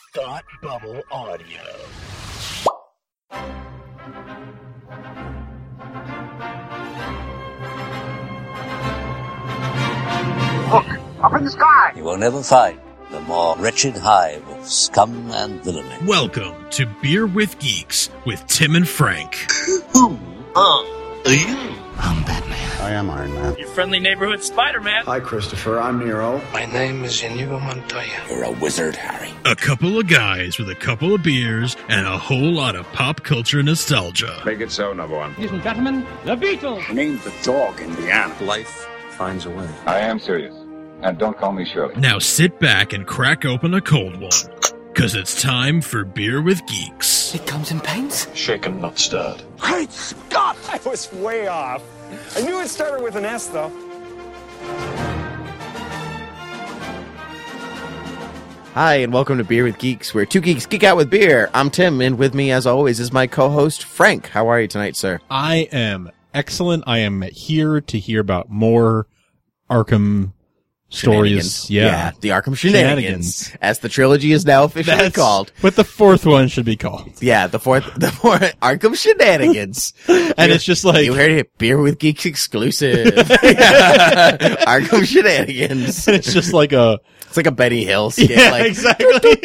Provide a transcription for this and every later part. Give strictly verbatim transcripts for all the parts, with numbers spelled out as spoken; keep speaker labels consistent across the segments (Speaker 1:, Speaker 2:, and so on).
Speaker 1: Thought Bubble Audio.
Speaker 2: Look, up in the sky!
Speaker 3: You will never find the more wretched hive of scum and villainy.
Speaker 4: Welcome to Beer with Geeks with Tim and Frank.
Speaker 1: Who are you?
Speaker 5: I'm Batman.
Speaker 6: I am Iron Man.
Speaker 7: Your friendly neighborhood Spider-Man.
Speaker 8: Hi, Christopher. I'm Nero.
Speaker 5: My name is Inigo Montoya.
Speaker 3: You're a wizard, Harry.
Speaker 4: A couple of guys with a couple of beers and a whole lot of pop culture nostalgia.
Speaker 9: Make it so, number one.
Speaker 7: Ladies and gentlemen, the Beatles.
Speaker 8: Her name's the dog, Indiana.
Speaker 6: Life finds a way.
Speaker 9: I am serious. And don't call me Shirley.
Speaker 4: Now sit back and crack open a cold one, because it's time for Beer with Geeks.
Speaker 5: It comes in paints?
Speaker 9: Shaken, not stirred.
Speaker 8: Great Scott!
Speaker 10: I was way off. I knew it started with an S, though.
Speaker 11: Hi, and welcome to Beer with Geeks, where two geeks geek out with beer. I'm Tim, and with me, as always, is my co-host, Frank. How are you tonight, sir?
Speaker 12: I am excellent. I am here to hear about more Arkham stories. Yeah.
Speaker 11: yeah. The Arkham Shenanigans,
Speaker 12: Shenanigans.
Speaker 11: as the trilogy is now officially
Speaker 12: That's
Speaker 11: called.
Speaker 12: what the fourth one should be called.
Speaker 11: Yeah, the fourth, the fourth, Arkham Shenanigans.
Speaker 12: And it's just like,
Speaker 11: you heard it, Beer with Geeks exclusive. Arkham Shenanigans.
Speaker 12: and it's just like a,
Speaker 11: It's like a Benny Hill skit.
Speaker 12: yeah,
Speaker 11: like,
Speaker 12: exactly.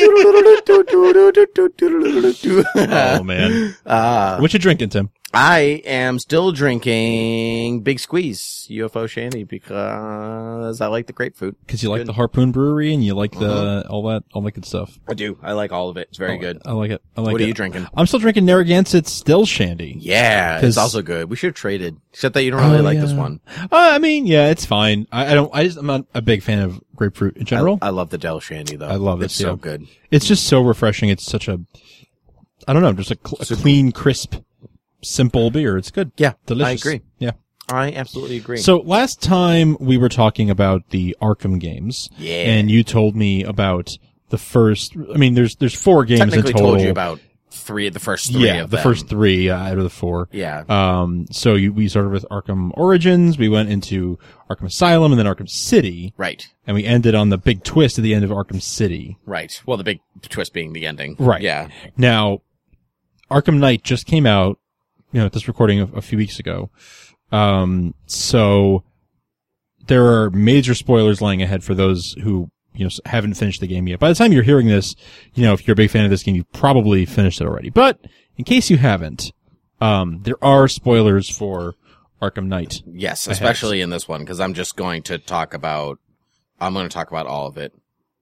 Speaker 12: Oh man.
Speaker 11: Uh,
Speaker 12: What you drinking, Tim?
Speaker 11: I am still drinking Big Squeeze U F O Shandy because I like the grapefruit.
Speaker 12: Because you like
Speaker 11: Good.
Speaker 12: the Harpoon Brewery and you like the,
Speaker 11: Uh-huh.
Speaker 12: all that, all that good stuff.
Speaker 11: I do. I like all of it. It's very
Speaker 12: I like
Speaker 11: good.
Speaker 12: it. I like it. I like
Speaker 11: What
Speaker 12: it.
Speaker 11: are you drinking?
Speaker 12: I'm still drinking Narragansett Still Shandy.
Speaker 11: Yeah,
Speaker 12: 'Cause-
Speaker 11: it's also good. We should have traded, except that you don't really
Speaker 12: Oh,
Speaker 11: like
Speaker 12: yeah.
Speaker 11: this one.
Speaker 12: Uh, I mean, yeah, it's fine. I, I don't, I just, I'm not a big fan of grapefruit in general.
Speaker 11: I, I love the Del Shandy though.
Speaker 12: I love it,
Speaker 11: It's so
Speaker 12: yeah.
Speaker 11: good.
Speaker 12: It's just so refreshing. It's such a, I don't know, just a, cl- a clean, crisp, simple beer. It's good.
Speaker 11: Yeah,
Speaker 12: Delicious.
Speaker 11: I agree.
Speaker 12: Yeah.
Speaker 11: I absolutely agree.
Speaker 12: So last time we were talking about the Arkham games.
Speaker 11: Yeah.
Speaker 12: And you told me about the first, I mean, there's, there's four games in
Speaker 11: technically
Speaker 12: total.
Speaker 11: told you about three, the first three
Speaker 12: yeah,
Speaker 11: of
Speaker 12: the
Speaker 11: them.
Speaker 12: first three uh, out of the four.
Speaker 11: Yeah.
Speaker 12: Um, so you, we started with Arkham Origins, we went into Arkham Asylum and then Arkham City.
Speaker 11: Right.
Speaker 12: And we ended on the big twist at the end of Arkham City.
Speaker 11: Right. Well, the big twist being the ending.
Speaker 12: Right.
Speaker 11: Yeah.
Speaker 12: Now, Arkham Knight just came out, you know, at this recording a, a few weeks ago. Um, so there are major spoilers lying ahead for those who, you know, haven't finished the game yet. By the time you're hearing this, you know, if you're a big fan of this game, you've probably finished it already. But in case you haven't, um, there are spoilers for Arkham Knight.
Speaker 11: Yes,
Speaker 12: ahead.
Speaker 11: especially in this one, because I'm just going to talk about, I'm going to talk about all of it.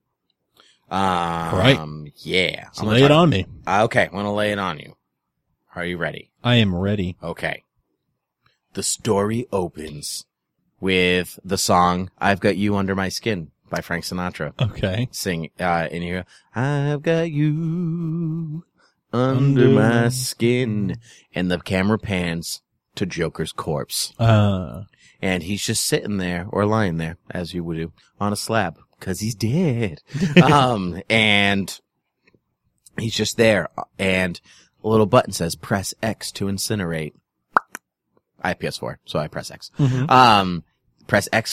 Speaker 11: Um,
Speaker 12: right.
Speaker 11: Yeah.
Speaker 12: So
Speaker 11: I'm gonna
Speaker 12: lay it
Speaker 11: talk-
Speaker 12: on me.
Speaker 11: Uh, okay, I'm going to lay it on you. Are you ready?
Speaker 12: I am ready.
Speaker 11: Okay. The story opens with the song I've Got You Under My Skin by Frank Sinatra.
Speaker 12: Okay.
Speaker 11: Sing, uh, in here. I've got you under
Speaker 12: Under
Speaker 11: my
Speaker 12: my
Speaker 11: skin. And the camera pans to Joker's corpse.
Speaker 12: Uh,
Speaker 11: And he's just sitting there, or lying there, as you would do, on a slab, because he's dead. um, and he's just there, and a little button says, press X to incinerate. I have P S four, so I press X.
Speaker 12: Mhm.
Speaker 11: Um, press X,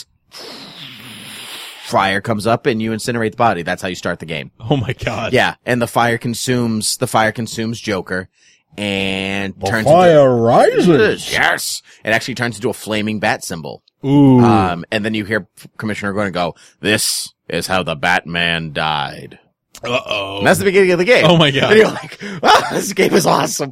Speaker 11: fire comes up, and you incinerate the body. That's how you start the game.
Speaker 12: oh my god.
Speaker 11: Yeah, and the fire consumes, the fire consumes Joker, and turns
Speaker 6: fire
Speaker 11: into,
Speaker 6: rises.
Speaker 11: Yes! It actually turns into a flaming bat symbol.
Speaker 12: Ooh.
Speaker 11: Um, and then you hear Commissioner Gordon go, this is how the Batman died.
Speaker 12: Uh-oh.
Speaker 11: And that's the beginning of the game.
Speaker 12: Oh my god.
Speaker 11: And you're like, wow, this game is awesome.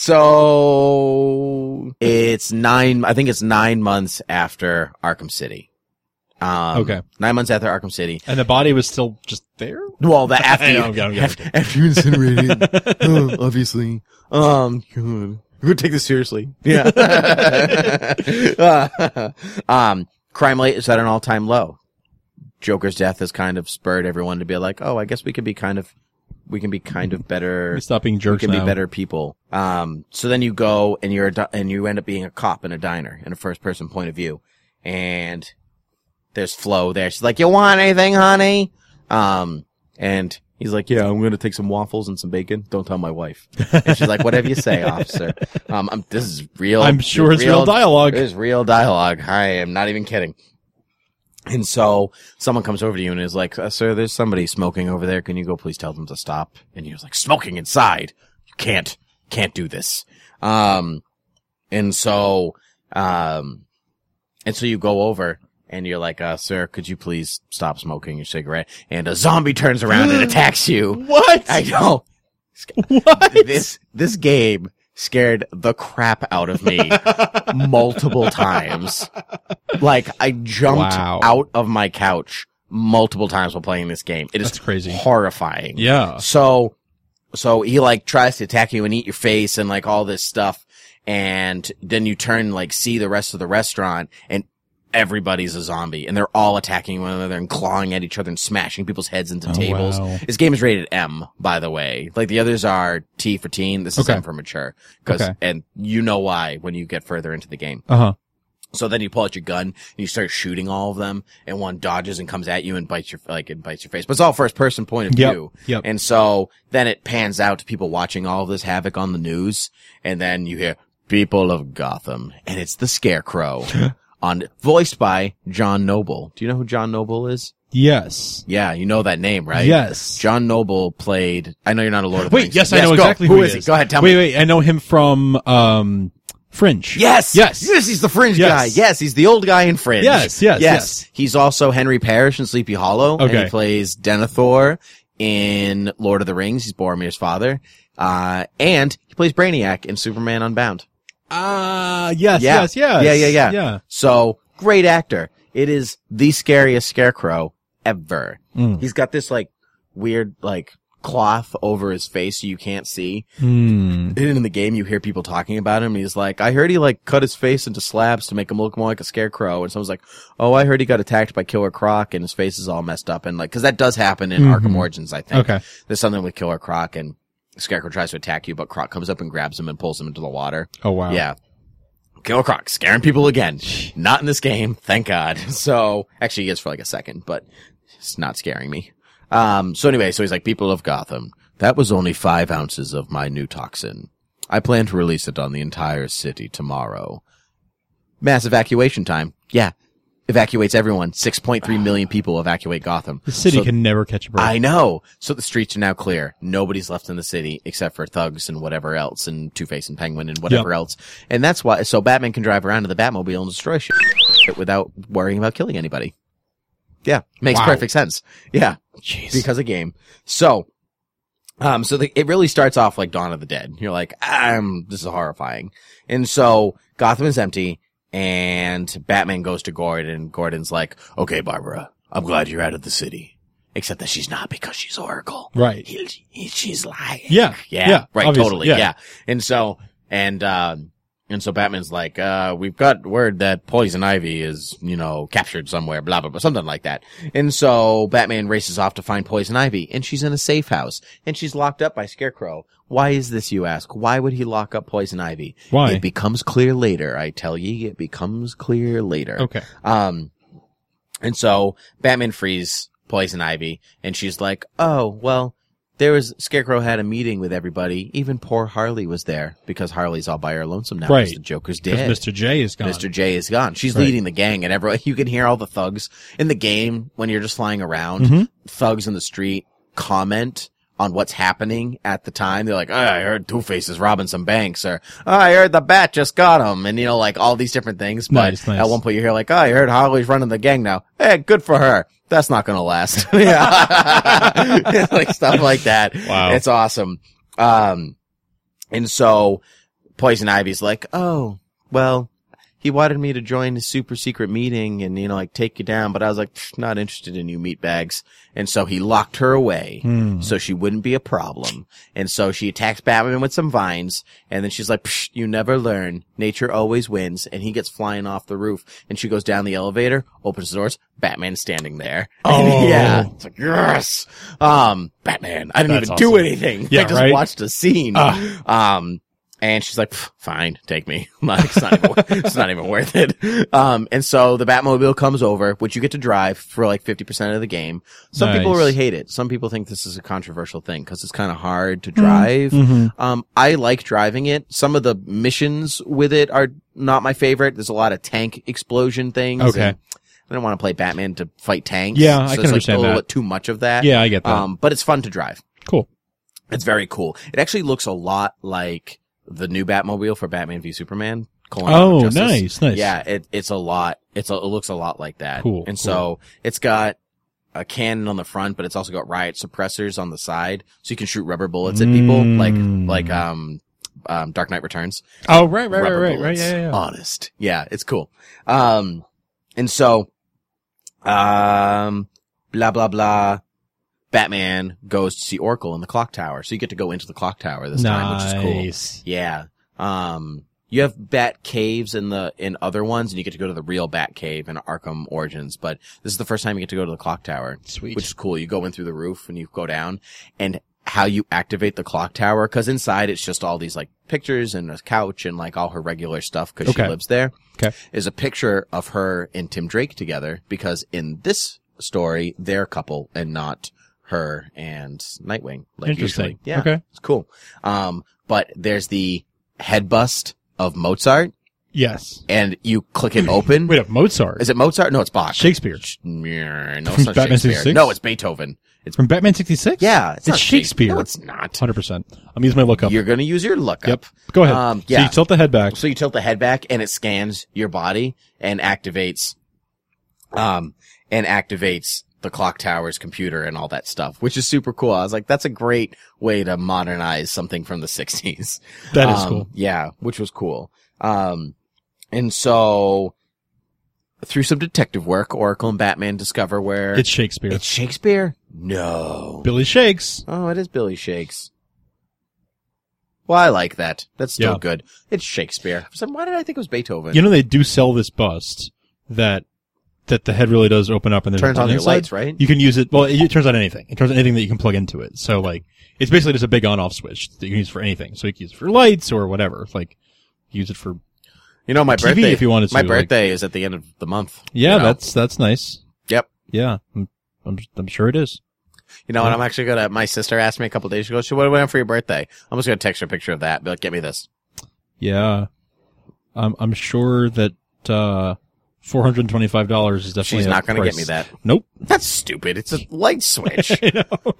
Speaker 11: So, it's nine, I think it's nine months after Arkham City. Um,
Speaker 12: Okay.
Speaker 11: Nine months after Arkham City.
Speaker 12: And the body was still just there?
Speaker 11: Well, the after
Speaker 12: I
Speaker 11: you,
Speaker 12: know, I'm getting- I'm
Speaker 11: after,
Speaker 12: getting-
Speaker 11: after you incinerated, oh, obviously. Um, God. We would take this seriously. Yeah. uh, um, crime rate is at an all-time low. Joker's death has kind of spurred everyone to be like, oh, I guess we could be kind of, we can be kind of better.
Speaker 12: We stop being
Speaker 11: We
Speaker 12: jerks
Speaker 11: can
Speaker 12: now.
Speaker 11: be better people. Um, so then you go and you're a di- and you end up being a cop in a diner in a first-person point of view, and there's Flo there. She's like, "You want anything, honey?" Um, and he's like, "Yeah, I'm gonna take some waffles and some bacon. Don't tell my wife." And she's like, "Whatever you say, officer." Um, I'm, this is real.
Speaker 12: I'm sure it's real dialogue.
Speaker 11: It is real dialogue. I am not even kidding. And so someone comes over to you and is like, uh, sir, there's somebody smoking over there. Can you go please tell them to stop? And you're like, smoking inside? You can't, can't do this. Um, and so, um, and so you go over and you're like, uh, sir, could you please stop smoking your cigarette? And a zombie turns around and attacks you.
Speaker 12: What?
Speaker 11: I know.
Speaker 12: What?
Speaker 11: This, this game scared the crap out of me multiple times. Like, I jumped
Speaker 12: Wow.
Speaker 11: out of my couch multiple times while playing this game. It is
Speaker 12: That's crazy.
Speaker 11: horrifying.
Speaker 12: Yeah.
Speaker 11: So, so he like tries to attack you and eat your face and like all this stuff. And then you turn, like, see the rest of the restaurant and everybody's a zombie and they're all attacking one another and clawing at each other and smashing people's heads into
Speaker 12: Oh,
Speaker 11: tables.
Speaker 12: wow.
Speaker 11: This game is rated M, by the way. Like the others are T for teen. This is
Speaker 12: Okay.
Speaker 11: M for mature. Cause,
Speaker 12: Okay.
Speaker 11: and you know why when you get further into the game.
Speaker 12: Uh-huh.
Speaker 11: So then you pull out your gun and you start shooting all of them and one dodges and comes at you and bites your, like, it bites your face. But it's all first person point of
Speaker 12: Yep.
Speaker 11: view.
Speaker 12: Yep.
Speaker 11: And so then it pans out to people watching all of this havoc on the news. And then you hear people of Gotham and it's the Scarecrow on, voiced by John Noble. Do you know who John Noble is?
Speaker 12: Yes.
Speaker 11: Yeah, you know that name, right?
Speaker 12: Yes.
Speaker 11: John Noble played, I know you're not a Lord of the
Speaker 12: Wait,
Speaker 11: Rings.
Speaker 12: yes, I know
Speaker 11: go.
Speaker 12: exactly who,
Speaker 11: who
Speaker 12: he
Speaker 11: is
Speaker 12: is.
Speaker 11: he? Go ahead, tell
Speaker 12: wait,
Speaker 11: me.
Speaker 12: Wait, wait, I know him from, um, Fringe.
Speaker 11: Yes.
Speaker 12: Yes.
Speaker 11: Yes, he's the Fringe
Speaker 12: Yes.
Speaker 11: guy. Yes, he's the old guy in Fringe.
Speaker 12: Yes, yes, yes.
Speaker 11: He's also Henry Parrish in Sleepy Hollow. And
Speaker 12: Okay.
Speaker 11: he plays Denethor in Lord of the Rings. He's Boromir's father. Uh, and he plays Brainiac in Superman Unbound.
Speaker 12: Ah, uh, yes,
Speaker 11: Yeah.
Speaker 12: yes, yes.
Speaker 11: Yeah, yeah, yeah.
Speaker 12: Yeah.
Speaker 11: So, great actor. It is the scariest Scarecrow ever.
Speaker 12: Mm.
Speaker 11: He's got this, like, weird, like, cloth over his face so you can't see.
Speaker 12: Hmm.
Speaker 11: And in the game, you hear people talking about him. He's like, I heard he, like, cut his face into slabs to make him look more like a scarecrow. And someone's like, oh, I heard he got attacked by Killer Croc and his face is all messed up. And, like, cause that does happen in
Speaker 12: Mm-hmm.
Speaker 11: Arkham Origins, I think.
Speaker 12: Okay.
Speaker 11: There's something with Killer Croc and Scarecrow tries to attack you, but Croc comes up and grabs him and pulls him into the water.
Speaker 12: Oh, wow.
Speaker 11: Yeah. Killer Croc scaring people again. Not in this game, thank God. So, actually he is for like a second, but it's not scaring me. Um, so anyway, so he's like, people of Gotham, that was only five ounces of my new toxin. I plan to release it on the entire city tomorrow. Mass evacuation time. Yeah. Evacuates everyone. six point three million people evacuate Gotham.
Speaker 12: The city
Speaker 11: So-
Speaker 12: can never catch a break.
Speaker 11: I know. So the streets are now clear. Nobody's left in the city except for thugs and whatever else, and Two-Face and Penguin and whatever
Speaker 12: Yep.
Speaker 11: else. And that's why, so Batman can drive around in the Batmobile and destroy shit without worrying about killing anybody. Yeah. Makes
Speaker 12: Wow.
Speaker 11: perfect sense. Yeah.
Speaker 12: Jeez.
Speaker 11: Because of game. So, um, so the, it really starts off like Dawn of the Dead. You're like, um, this is horrifying. And so Gotham is empty and Batman goes to Gordon and Gordon's like, okay, Barbara, I'm glad you're out of the city. Except that she's not because she's Oracle.
Speaker 12: Right.
Speaker 11: He, he, she's lying.
Speaker 12: Yeah.
Speaker 11: Yeah.
Speaker 12: Yeah,
Speaker 11: right.
Speaker 12: obviously,
Speaker 11: Totally.
Speaker 12: yeah.
Speaker 11: Yeah. And so, and, um, and so Batman's like, uh, we've got word that Poison Ivy is, you know, captured somewhere, blah, blah, blah, something like that. And so Batman races off to find Poison Ivy, and she's in a safe house, and she's locked up by Scarecrow. Why is this, you ask? Why would he lock up Poison Ivy?
Speaker 12: Why?
Speaker 11: It becomes clear later, I tell ye. It becomes clear later.
Speaker 12: Okay.
Speaker 11: Um, and so Batman frees Poison Ivy, and she's like, oh, well, there was, Scarecrow had a meeting with everybody. Even poor Harley was there, because Harley's all by her lonesome now.
Speaker 12: Right.
Speaker 11: Because the Joker's
Speaker 12: Because
Speaker 11: dead.
Speaker 12: Mister J is gone.
Speaker 11: Mister J is gone. She's
Speaker 12: Right.
Speaker 11: leading the gang, and everyone, you can hear all the thugs in the game when you're just flying around.
Speaker 12: Mhm.
Speaker 11: Thugs in the street comment on what's happening at the time. They're like, oh, I heard Two-Face is robbing some banks, or oh, I heard the Bat just got him, and you know, like all these different things. But
Speaker 12: Nice, nice.
Speaker 11: at one point you hear like, oh, I heard Harley's running the gang now. Hey, good for her. That's not gonna last. Yeah. Like stuff like that.
Speaker 12: Wow.
Speaker 11: It's awesome. Um, and so Poison Ivy's like, oh, well, he wanted me to join his super secret meeting and, you know, like take you down, but I was like, not interested in you meatbags. And so he locked her away
Speaker 12: Hmm.
Speaker 11: so she wouldn't be a problem. And so she attacks Batman with some vines, and then she's like, Psh, you never learn. Nature always wins. And he gets flying off the roof, and she goes down the elevator, opens the doors, Batman's standing there.
Speaker 12: Oh.
Speaker 11: And yeah. It's like, yes. Um, Batman, I didn't
Speaker 12: That's
Speaker 11: even do
Speaker 12: awesome.
Speaker 11: anything.
Speaker 12: Yeah,
Speaker 11: I just
Speaker 12: right?
Speaker 11: watched a scene.
Speaker 12: Ah.
Speaker 11: Um, and she's like, fine, take me. Like, it's not even, it's not even worth it. Um, and so the Batmobile comes over, which you get to drive for like fifty percent of the game. Some
Speaker 12: Nice.
Speaker 11: people really hate it. Some people think this is a controversial thing because it's kind of hard to drive.
Speaker 12: Mhm.
Speaker 11: Um, I like driving it. Some of the missions with it are not my favorite. There's a lot of tank explosion things.
Speaker 12: Okay.
Speaker 11: and I don't want to play Batman to fight tanks.
Speaker 12: Yeah,
Speaker 11: so
Speaker 12: I can
Speaker 11: it's
Speaker 12: understand
Speaker 11: like a little
Speaker 12: that.
Speaker 11: bit too much of that.
Speaker 12: Yeah, I get that.
Speaker 11: Um, but it's fun to drive.
Speaker 12: Cool.
Speaker 11: It's very cool. It actually looks a lot like the new Batmobile for Batman v Superman.
Speaker 12: Oh, nice, nice.
Speaker 11: Yeah, it, it's a lot. It's a, it looks a lot like that.
Speaker 12: Cool.
Speaker 11: And
Speaker 12: cool.
Speaker 11: so it's got a cannon on the front, but it's also got riot suppressors on the side, so you can shoot rubber bullets at people,
Speaker 12: Mm.
Speaker 11: like like um um Dark Knight Returns.
Speaker 12: Oh, right, right,
Speaker 11: Rubber
Speaker 12: right, right,
Speaker 11: bullets.
Speaker 12: right. Yeah, yeah.
Speaker 11: Honest. Yeah, it's cool. Um, and so, um, blah blah blah. Batman goes to see Oracle in the clock tower, so you get to go into the clock tower this time, which is cool.
Speaker 12: Nice.
Speaker 11: Yeah. Um, you have Bat caves in the, in other ones, and you get to go to the real Bat cave in Arkham Origins, but this is the first time you get to go to the clock tower.
Speaker 12: Sweet.
Speaker 11: Which is cool. You go in through the roof and you go down, and how you activate the clock tower, cause inside it's just all these like pictures and a couch and like all her regular stuff, cause
Speaker 12: Okay.
Speaker 11: she lives there.
Speaker 12: Okay.
Speaker 11: Is a picture of her and Tim Drake together, because in this story, they're a couple and not her and Nightwing. Like
Speaker 12: Interesting.
Speaker 11: usually. Yeah.
Speaker 12: Okay.
Speaker 11: It's cool. Um, but there's the head bust of Mozart,
Speaker 12: Yes.
Speaker 11: and you click it open.
Speaker 12: Wait up, Mozart.
Speaker 11: Is it Mozart? No, it's Bach.
Speaker 12: Shakespeare.
Speaker 11: No, it's
Speaker 12: From
Speaker 11: not
Speaker 12: Batman
Speaker 11: Shakespeare.
Speaker 12: sixty-six?
Speaker 11: No, it's Beethoven. It's
Speaker 12: From Batman sixty-six?
Speaker 11: yeah, it's,
Speaker 12: It's
Speaker 11: not
Speaker 12: Shakespeare.
Speaker 11: No, it's not.
Speaker 12: one hundred percent. I'm using my lookup.
Speaker 11: You're gonna use your lookup.
Speaker 12: Yep. Go ahead.
Speaker 11: Um,
Speaker 12: So
Speaker 11: yeah.
Speaker 12: you tilt the head back.
Speaker 11: So you tilt the head back, and it scans your body and activates, um, and activates the clock tower's computer and all that stuff, which is super cool. I was like, that's a great way to modernize something from the sixties.
Speaker 12: That is
Speaker 11: Um,
Speaker 12: cool.
Speaker 11: Yeah, which was cool. Um, and so through some detective work, Oracle and Batman discover where
Speaker 12: It's Shakespeare.
Speaker 11: it's Shakespeare. No.
Speaker 12: Billy Shakes.
Speaker 11: Oh, it is Billy Shakes. Well, I like that. That's still
Speaker 12: Yeah.
Speaker 11: good. It's Shakespeare. For some- Why did I think it was Beethoven?
Speaker 12: You know, they do sell this bust that that the head really does open up and there's
Speaker 11: Turns
Speaker 12: a
Speaker 11: on
Speaker 12: button
Speaker 11: your
Speaker 12: inside.
Speaker 11: lights, right?
Speaker 12: You can use it. Well, it, it turns on anything. It turns on anything that you can plug into it. So, like, it's basically just a big on-off switch that you can use for anything. So you can use it for lights or whatever. Like, use it for.
Speaker 11: You know, my
Speaker 12: T V
Speaker 11: birthday.
Speaker 12: if you wanted to,
Speaker 11: my
Speaker 12: like-
Speaker 11: birthday is at the end of the month.
Speaker 12: Yeah,
Speaker 11: you know?
Speaker 12: that's that's nice.
Speaker 11: Yep.
Speaker 12: Yeah, I'm I'm, I'm sure it is.
Speaker 11: You know, and I'm actually gonna. My sister asked me a couple days ago. She, "What do you want for your birthday?" I'm just gonna text her a picture of that. Be like, "Get me this."
Speaker 12: Yeah, I'm I'm sure that uh, four hundred twenty-five dollars is definitely.
Speaker 11: She's
Speaker 12: a
Speaker 11: not gonna
Speaker 12: price.
Speaker 11: get me that.
Speaker 12: Nope.
Speaker 11: That's stupid. It's a light switch.
Speaker 12: I know.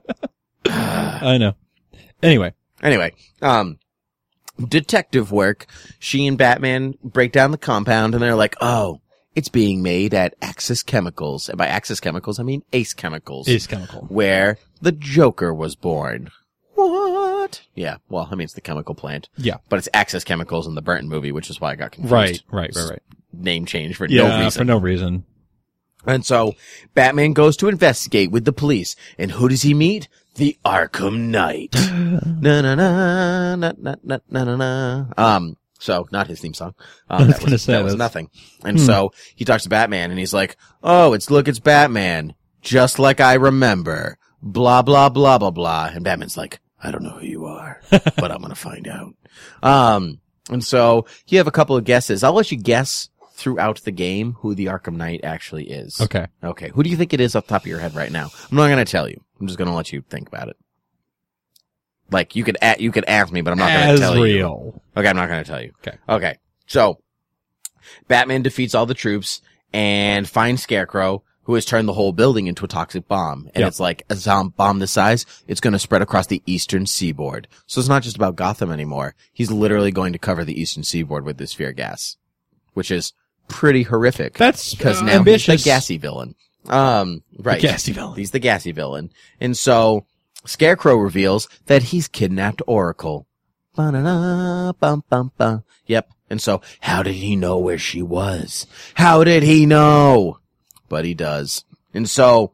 Speaker 12: I know. Anyway,
Speaker 11: Anyway, um, detective work. She and Batman break down the compound, and they're like, "Oh, it's being made at Axis Chemicals." And by Axis Chemicals, I mean Ace Chemicals,
Speaker 12: Ace Chemical.
Speaker 11: where the Joker was born. What? Yeah. Well, I mean, it's the chemical plant.
Speaker 12: Yeah.
Speaker 11: But it's Axis Chemicals in the Burton movie, which is why I got confused.
Speaker 12: Right, right, right, right.
Speaker 11: Name change for
Speaker 12: Yeah,
Speaker 11: no reason.
Speaker 12: for no reason.
Speaker 11: And so Batman goes to investigate with the police, and who does he meet? The Arkham Knight. na na na na na na na na na. Um. So not his theme song. Um,
Speaker 12: I was
Speaker 11: that
Speaker 12: gonna say,
Speaker 11: that was
Speaker 12: that's-
Speaker 11: nothing. And
Speaker 12: Hmm.
Speaker 11: so he talks to Batman, and he's like, "Oh, it's look, it's Batman, just like I remember." Blah blah blah blah blah. And Batman's like, "I don't know who you are, but I'm gonna find out." Um. And so you have a couple of guesses. I'll let you guess throughout the game who the Arkham Knight actually is.
Speaker 12: Okay.
Speaker 11: Okay. Who do you think it is off the top of your head right now? I'm not going to tell you. I'm just going to let you think about it. Like you could a- you could ask me, but I'm not going to tell you.
Speaker 12: Azrael.
Speaker 11: Okay, I'm not going to tell you.
Speaker 12: Okay.
Speaker 11: Okay. So Batman defeats all the troops and finds Scarecrow, who has turned the whole building into a toxic bomb. And
Speaker 12: Yep.
Speaker 11: it's like a zom- bomb this size. It's going to spread across the eastern seaboard. So it's not just about Gotham anymore. He's literally going to cover the eastern seaboard with this fear gas, which is pretty horrific.
Speaker 12: That's
Speaker 11: because
Speaker 12: uh,
Speaker 11: now
Speaker 12: ambitious.
Speaker 11: he's the gassy villain. Um, right.
Speaker 12: The gassy villain.
Speaker 11: He's the gassy villain. And so Scarecrow reveals that he's kidnapped Oracle. Ba-na-na, bum, bum, bum. Yep. And so how did he know where she was? How did he know? But he does. And so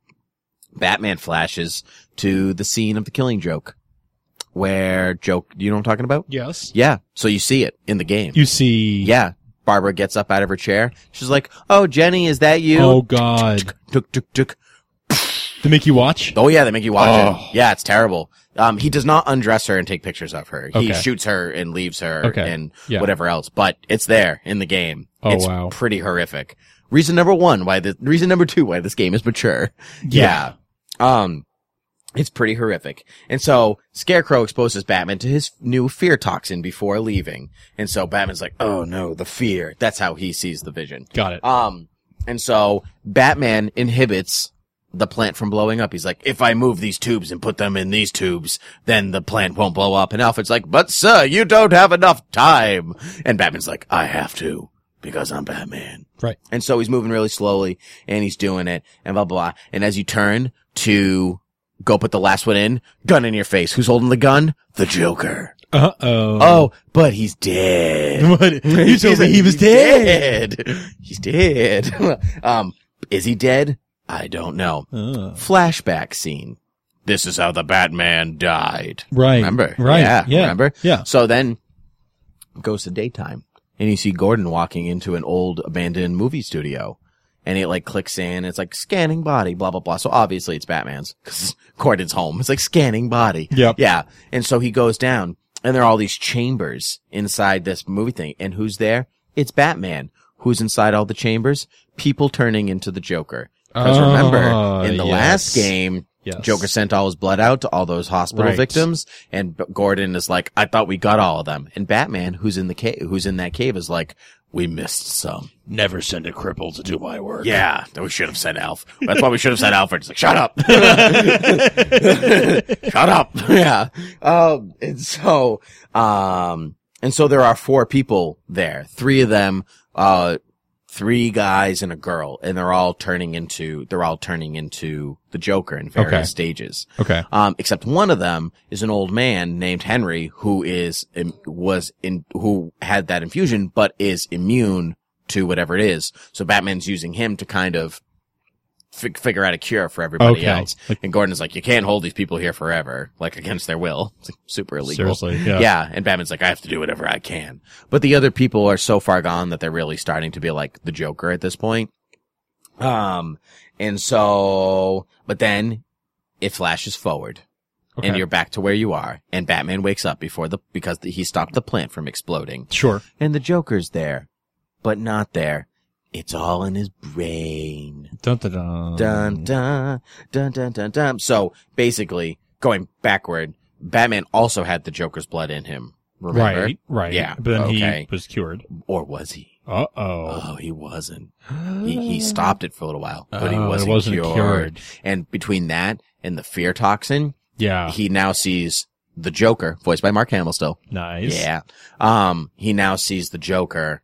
Speaker 11: Batman flashes to the scene of the Killing Joke, where Joke, you know what I'm talking about?
Speaker 12: Yes.
Speaker 11: Yeah. So you see it in the game.
Speaker 12: You see.
Speaker 11: Yeah. Barbara gets up out of her chair. She's like, "Oh, Jenny, is that you?"
Speaker 12: Oh God.
Speaker 11: Tuk, tuk, tuk.
Speaker 12: To make you watch.
Speaker 11: Oh yeah, they make you watch
Speaker 12: Oh.
Speaker 11: it. Yeah, it's terrible. Um, he does not undress her and take pictures of her. He
Speaker 12: Okay.
Speaker 11: shoots her and leaves her
Speaker 12: Okay.
Speaker 11: and
Speaker 12: Yeah.
Speaker 11: whatever else. But it's there in the game.
Speaker 12: Oh,
Speaker 11: it's
Speaker 12: wow.
Speaker 11: pretty horrific. Reason number one why the reason number two why this game is mature.
Speaker 12: Yeah.
Speaker 11: Yeah. Um, it's pretty horrific. And so Scarecrow exposes Batman to his new fear toxin before leaving. And so Batman's like, "Oh no, the fear." That's how he sees the Vision.
Speaker 12: Got it.
Speaker 11: Um, And so Batman inhibits the plant from blowing up. He's like, if I move these tubes and put them in these tubes, then the plant won't blow up. And Alfred's like, but sir, you don't have enough time. And Batman's like, I have to, because I'm Batman.
Speaker 12: Right.
Speaker 11: And so he's moving really slowly, and he's doing it, and blah, blah, blah. And as you turn to go put the last one in, gun in your face. Who's holding the gun? The Joker.
Speaker 12: Uh-oh.
Speaker 11: Oh, but he's dead.
Speaker 12: What? You told me he was dead.
Speaker 11: dead. He's dead. um, is he dead? I don't know.
Speaker 12: Uh.
Speaker 11: Flashback scene. This is how the Batman died.
Speaker 12: Right.
Speaker 11: Remember?
Speaker 12: Right.
Speaker 11: Yeah.
Speaker 12: yeah.
Speaker 11: Remember?
Speaker 12: Yeah.
Speaker 11: So then goes to daytime, and you see Gordon walking into an old abandoned movie studio, and it like clicks in. It's like scanning body, blah blah blah. So obviously it's Batman's because Gordon's home. It's like scanning body.
Speaker 12: Yep.
Speaker 11: Yeah. And so he goes down, and there are all these chambers inside this movie thing, and who's there? It's Batman. Who's inside all the chambers? People turning into the Joker. Because
Speaker 12: oh,
Speaker 11: remember, in the
Speaker 12: yes.
Speaker 11: last game,
Speaker 12: yes.
Speaker 11: Joker sent all his blood out to all those hospital
Speaker 12: right.
Speaker 11: victims, and B- Gordon is like, I thought we got all of them. And Batman, who's in the cave, who's in that cave, is like, we missed some.
Speaker 1: Never send a cripple to do my work.
Speaker 11: Yeah, we should have sent Alf. That's why we should have sent Alfred. It's like, shut up. Shut up. Yeah. Um, and so, um, and so there are four people there. Three of them, uh, three guys and a girl, and they're all turning into, they're all turning into the Joker in various
Speaker 12: okay.
Speaker 11: stages.
Speaker 12: Okay.
Speaker 11: Um, except one of them is an old man named Henry who is, was in, who had that infusion, but is immune to whatever it is. So Batman's using him to kind of f- figure out a cure for everybody
Speaker 12: okay.
Speaker 11: else. And Gordon's like, you can't hold these people here forever, like against their will. It's like super illegal.
Speaker 12: Seriously, yeah.
Speaker 11: Yeah. And Batman's like, I have to do whatever I can. But the other people are so far gone that they're really starting to be like the Joker at this point. Um, and so, but then it flashes forward.
Speaker 12: Okay.
Speaker 11: And you're back to where you are. And Batman wakes up before the, because the, he stopped the plant from exploding.
Speaker 12: Sure.
Speaker 11: And the Joker's there, but not there. It's all in his brain.
Speaker 12: Dun dun dun.
Speaker 11: Dun dun, dun dun dun dun. So basically, going backward, Batman also had the Joker's blood in him. Remember?
Speaker 12: Right, right.
Speaker 11: Yeah.
Speaker 12: But then
Speaker 11: okay.
Speaker 12: he was cured.
Speaker 11: Or was he?
Speaker 12: Uh-oh.
Speaker 11: Oh, he wasn't. He, he stopped it for a little while, but he
Speaker 12: Oh, it
Speaker 11: wasn't,
Speaker 12: wasn't
Speaker 11: cured.
Speaker 12: cured.
Speaker 11: And between that and the fear toxin,
Speaker 12: Yeah.
Speaker 11: he now sees the Joker, voiced by Mark Hamill still.
Speaker 12: Nice.
Speaker 11: Yeah. Um, he now sees the Joker,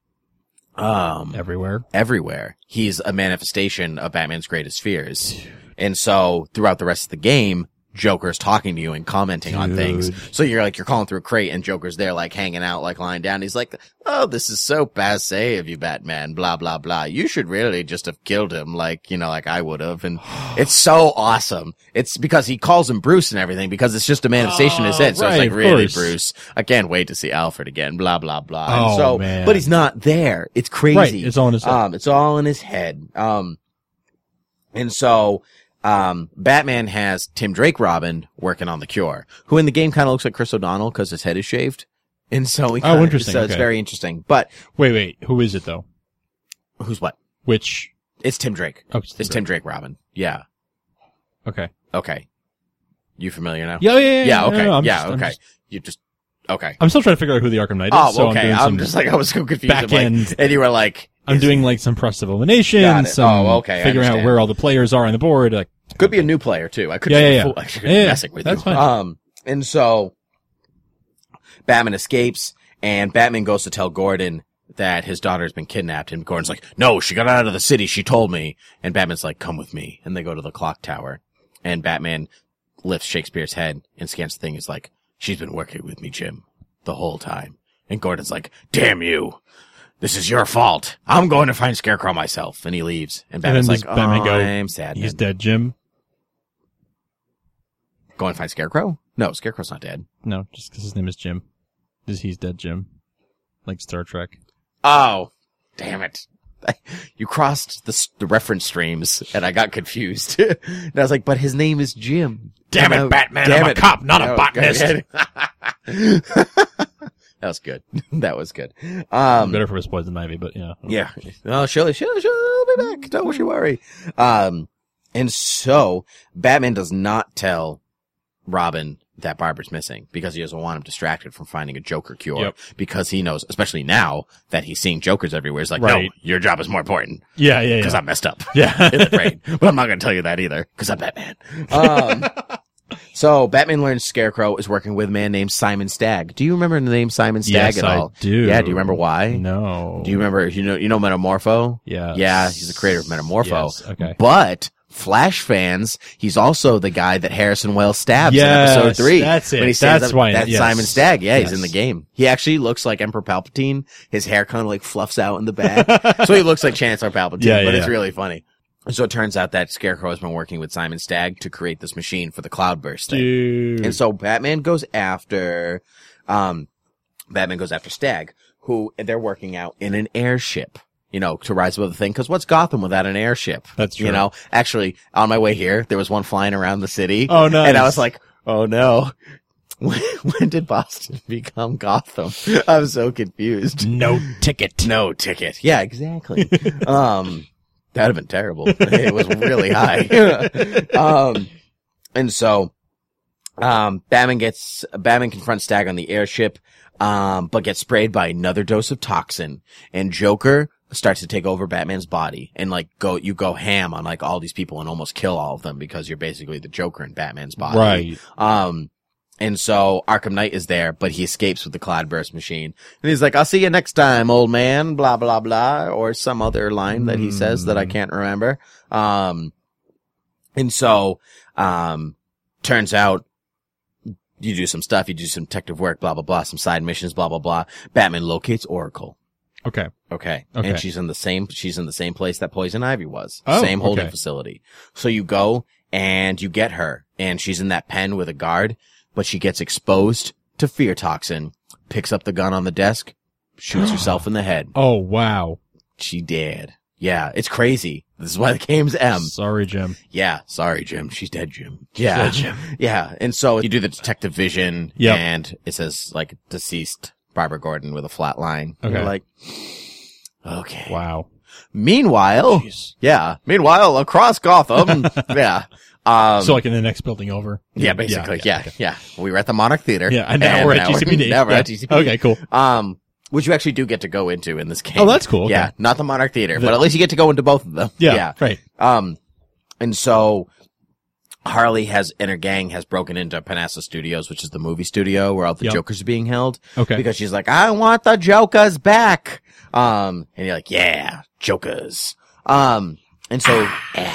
Speaker 11: um,
Speaker 12: Everywhere.
Speaker 11: everywhere. He's a manifestation of Batman's greatest fears. And so throughout the rest of the game, Joker's talking to you and commenting
Speaker 12: Dude.
Speaker 11: on things. So you're like, you're calling through a crate and Joker's there like hanging out, like lying down. He's like, oh, this is so passé of you, Batman, blah, blah, blah. You should really just have killed him like, you know, like I would have. And it's so awesome. It's because he calls him Bruce and everything because it's just a manifestation in his head. So
Speaker 12: right,
Speaker 11: it's like,
Speaker 12: of
Speaker 11: really,
Speaker 12: course.
Speaker 11: Bruce, I can't wait to see Alfred again, blah, blah, blah.
Speaker 12: Oh,
Speaker 11: and so,
Speaker 12: man.
Speaker 11: but he's not there. It's crazy.
Speaker 12: Right, it's all in his head.
Speaker 11: Um, it's all in his head. Um, and so, Um, Batman has Tim Drake Robin working on the cure, who in the game kind of looks like Chris O'Donnell because his head is shaved. And so he
Speaker 12: Oh,
Speaker 11: kinda,
Speaker 12: interesting.
Speaker 11: So it's
Speaker 12: Okay.
Speaker 11: very interesting. But
Speaker 12: Wait, wait. Who is it though?
Speaker 11: who's what?
Speaker 12: Which?
Speaker 11: It's Tim Drake.
Speaker 12: Oh, it's Tim
Speaker 11: It's Tim Drake Robin. Yeah.
Speaker 12: Okay.
Speaker 11: Okay. You familiar now?
Speaker 12: Yeah, yeah, yeah.
Speaker 11: Yeah.
Speaker 12: no,
Speaker 11: Okay.
Speaker 12: no, no, I'm
Speaker 11: yeah.
Speaker 12: just- I'm
Speaker 11: okay.
Speaker 12: just-
Speaker 11: You just, okay.
Speaker 12: I'm still trying to figure out who the Arkham Knight is.
Speaker 11: Oh,
Speaker 12: so
Speaker 11: okay.
Speaker 12: I'm, doing
Speaker 11: I'm
Speaker 12: some,
Speaker 11: just like, I was so confused. I'm
Speaker 12: back
Speaker 11: like-
Speaker 12: end-
Speaker 11: and you were like,
Speaker 12: I'm
Speaker 11: is-
Speaker 12: doing like some process of
Speaker 11: Got
Speaker 12: elimination,
Speaker 11: it.
Speaker 12: some
Speaker 11: Oh, okay, I
Speaker 12: figuring out
Speaker 11: understand.
Speaker 12: where all the players are on the board. Like,
Speaker 11: could be a new player too. I could
Speaker 12: Yeah,
Speaker 11: be
Speaker 12: yeah,
Speaker 11: a
Speaker 12: yeah.
Speaker 11: fool. I could be
Speaker 12: Yeah, yeah.
Speaker 11: messing with
Speaker 12: That's
Speaker 11: you.
Speaker 12: fine.
Speaker 11: Um, and so Batman escapes, and Batman goes to tell Gordon that his daughter's been kidnapped, and Gordon's like, no, she got out of the city, she told me. And Batman's like, come with me. And they go to the clock tower, and Batman lifts Shakespeare's head and scans the thing. He's like, she's been working with me, Jim, the whole time. And Gordon's like, damn you. This is your fault. I'm going to find Scarecrow myself. And he leaves. And
Speaker 12: and
Speaker 11: Batman's
Speaker 12: then
Speaker 11: like,
Speaker 12: does Batman
Speaker 11: oh,
Speaker 12: go,
Speaker 11: I'm sad.
Speaker 12: he's
Speaker 11: man."
Speaker 12: dead, Jim.
Speaker 11: Go and find Scarecrow? No, Scarecrow's not dead.
Speaker 12: No, just because his name is Jim. Just he's dead, Jim. Like Star Trek.
Speaker 11: Oh, damn it. You crossed the, s- the reference streams, and I got confused. And I was like, but his name is Jim.
Speaker 1: Damn it,
Speaker 11: No,
Speaker 1: Batman,
Speaker 11: damn
Speaker 1: I'm a
Speaker 11: it.
Speaker 1: cop, not a
Speaker 11: No,
Speaker 1: botanist.
Speaker 11: go ahead. That was good. That was good. Um,
Speaker 12: Better for his poison ivy, but yeah.
Speaker 11: yeah. Oh, she'll, she'll, she'll be back. Don't you worry. Um, and so Batman does not tell Robin that Barber's missing because he doesn't want him distracted from finding a Joker cure.
Speaker 12: Yep.
Speaker 11: Because he knows, especially now that he's seeing Jokers everywhere, he's like,
Speaker 12: Right.
Speaker 11: no, your job is more important.
Speaker 12: Yeah, yeah, yeah.
Speaker 11: Because I messed up.
Speaker 12: Yeah.
Speaker 11: in the brain. But I'm not going to tell you that either because I'm Batman. Um, so Batman learns Scarecrow is working with a man named Simon Stagg. Do you remember the name Simon Stagg
Speaker 12: Yes,
Speaker 11: at
Speaker 12: I
Speaker 11: all?
Speaker 12: do.
Speaker 11: Yeah. Do you remember why?
Speaker 12: No.
Speaker 11: Do you remember, you know, you know Metamorpho?
Speaker 12: Yeah.
Speaker 11: Yeah. He's the creator of Metamorpho.
Speaker 12: Yes, okay.
Speaker 11: But Flash fans, he's also the guy that Harrison Wells stabs
Speaker 12: Yes,
Speaker 11: in episode three.
Speaker 12: that's it.
Speaker 11: When he stands
Speaker 12: That's
Speaker 11: up,
Speaker 12: why-
Speaker 11: That's
Speaker 12: yes.
Speaker 11: Simon Stagg. Yeah, he's
Speaker 12: Yes.
Speaker 11: in the game. He actually looks like Emperor Palpatine. His hair kind of like fluffs out in the back. So he looks like Chancellor Palpatine,
Speaker 12: Yeah,
Speaker 11: but
Speaker 12: yeah,
Speaker 11: it's
Speaker 12: yeah.
Speaker 11: really funny. So it turns out that Scarecrow has been working with Simon Stagg to create this machine for the Cloudburst thing.
Speaker 12: Dude.
Speaker 11: And so Batman goes after, um, Batman goes after Stagg, who they're working out in an airship, you know, to rise above the thing. Cause what's Gotham without an airship?
Speaker 12: That's true.
Speaker 11: You know, actually on my way here, there was one flying around the city.
Speaker 12: Oh, nice.
Speaker 11: And I was like, oh no. When, when did Boston become Gotham? I'm so confused.
Speaker 12: No ticket.
Speaker 11: No ticket. Yeah, exactly. um, that'd have been terrible. It was really high. um, and so, um, Batman gets, Batman confronts Stagg on the airship, um, but gets sprayed by another dose of toxin, and Joker starts to take over Batman's body and like go, you go ham on like all these people and almost kill all of them because you're basically the Joker in Batman's body.
Speaker 12: Right.
Speaker 11: Um, and so Arkham Knight is there, but he escapes with the Cloudburst machine. And he's like, I'll see you next time, old man, blah, blah, blah, or some other line that he says that I can't remember. Um, and so, um, turns out you do some stuff, you do some detective work, blah, blah, blah, some side missions, blah, blah, blah. Batman locates Oracle.
Speaker 12: Okay.
Speaker 11: Okay.
Speaker 12: Okay.
Speaker 11: And she's in the same, she's in the same place that Poison Ivy was.
Speaker 12: Oh,
Speaker 11: same holding
Speaker 12: okay.
Speaker 11: facility. So you go and you get her and she's in that pen with a guard, but she gets exposed to fear toxin, picks up the gun on the desk, shoots herself in the head.
Speaker 12: Oh, wow.
Speaker 11: She dead. Yeah. It's crazy. This is why the game's M.
Speaker 12: Sorry, Jim.
Speaker 11: Yeah. Sorry, Jim. She's dead, Jim. Yeah.
Speaker 12: Dead, Jim.
Speaker 11: Yeah. And so you do the detective vision
Speaker 12: Yep.
Speaker 11: and it says like deceased Barbara Gordon with a flat line. And
Speaker 12: Okay.
Speaker 11: You're like, okay.
Speaker 12: Wow.
Speaker 11: Meanwhile,
Speaker 12: Jeez.
Speaker 11: yeah. Meanwhile, across Gotham, yeah. Um,
Speaker 12: So, like, in the next building over?
Speaker 11: yeah, basically, yeah, yeah, We were at the Monarch Theater.
Speaker 12: Yeah, and now we're at G C P D.
Speaker 11: Now we're
Speaker 12: Yeah.
Speaker 11: at G C P D.
Speaker 12: Okay, cool.
Speaker 11: Um, which you actually do get to go into in this game.
Speaker 12: Oh, that's cool. Okay.
Speaker 11: Yeah, not the Monarch Theater,
Speaker 12: The-
Speaker 11: but at least you get to go into both of them.
Speaker 12: Yeah,
Speaker 11: yeah.
Speaker 12: right.
Speaker 11: Um, and so Harley has, and her gang has broken into Panassa Studios, which is the movie studio where all the
Speaker 12: Yep.
Speaker 11: Jokers are being held.
Speaker 12: Okay.
Speaker 11: Because she's like, I want the Jokers back. Um, and you're like, yeah, Jokers. Um, and so,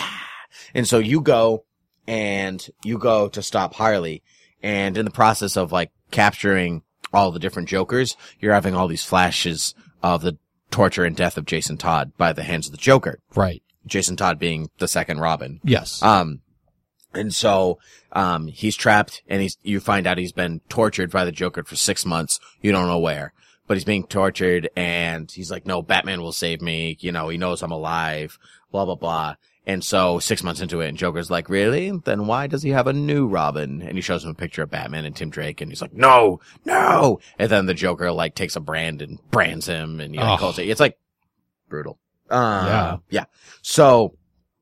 Speaker 11: and so you go and you go to stop Harley. And in the process of like capturing all the different Jokers, you're having all these flashes of the torture and death of Jason Todd by the hands of the Joker.
Speaker 12: Right.
Speaker 11: Jason Todd being the second Robin.
Speaker 12: Yes.
Speaker 11: Um, and so, um, he's trapped and he's, you find out he's been tortured by the Joker for six months. You don't know where, but he's being tortured and he's like, no, Batman will save me. You know, he knows I'm alive, blah, blah, blah. And so six months into it and Joker's like, really? Then why does he have a new Robin? And he shows him a picture of Batman and Tim Drake and he's like, no, no. And then the Joker like takes a brand and brands him and you know,
Speaker 12: Oh.
Speaker 11: calls it, it's like brutal. Uh,
Speaker 12: Yeah.
Speaker 11: Yeah. So,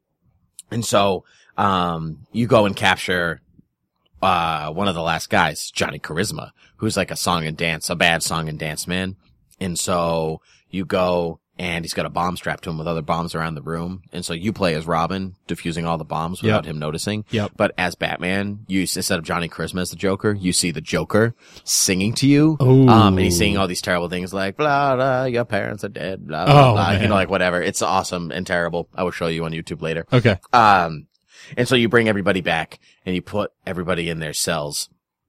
Speaker 11: and so, um, you go and capture, uh, one of the last guys, Johnny Charisma, who's like a song and dance, a bad song and dance man. And so you go and he's got a bomb strapped to him with other bombs around the room. And so you play as Robin, diffusing all the bombs without
Speaker 12: Yep.
Speaker 11: him noticing.
Speaker 12: Yep.
Speaker 11: But as Batman, you, instead of Johnny Charisma as the Joker, you see the Joker singing to you.
Speaker 12: Ooh.
Speaker 11: Um, and he's singing all these terrible things like, blah, blah, your parents are dead, blah, blah,
Speaker 12: Oh,
Speaker 11: blah. You
Speaker 12: man.
Speaker 11: know, like whatever. It's awesome and terrible. I will show you on YouTube later.
Speaker 12: Okay.
Speaker 11: Um, and so you bring everybody back and you put everybody in their cells.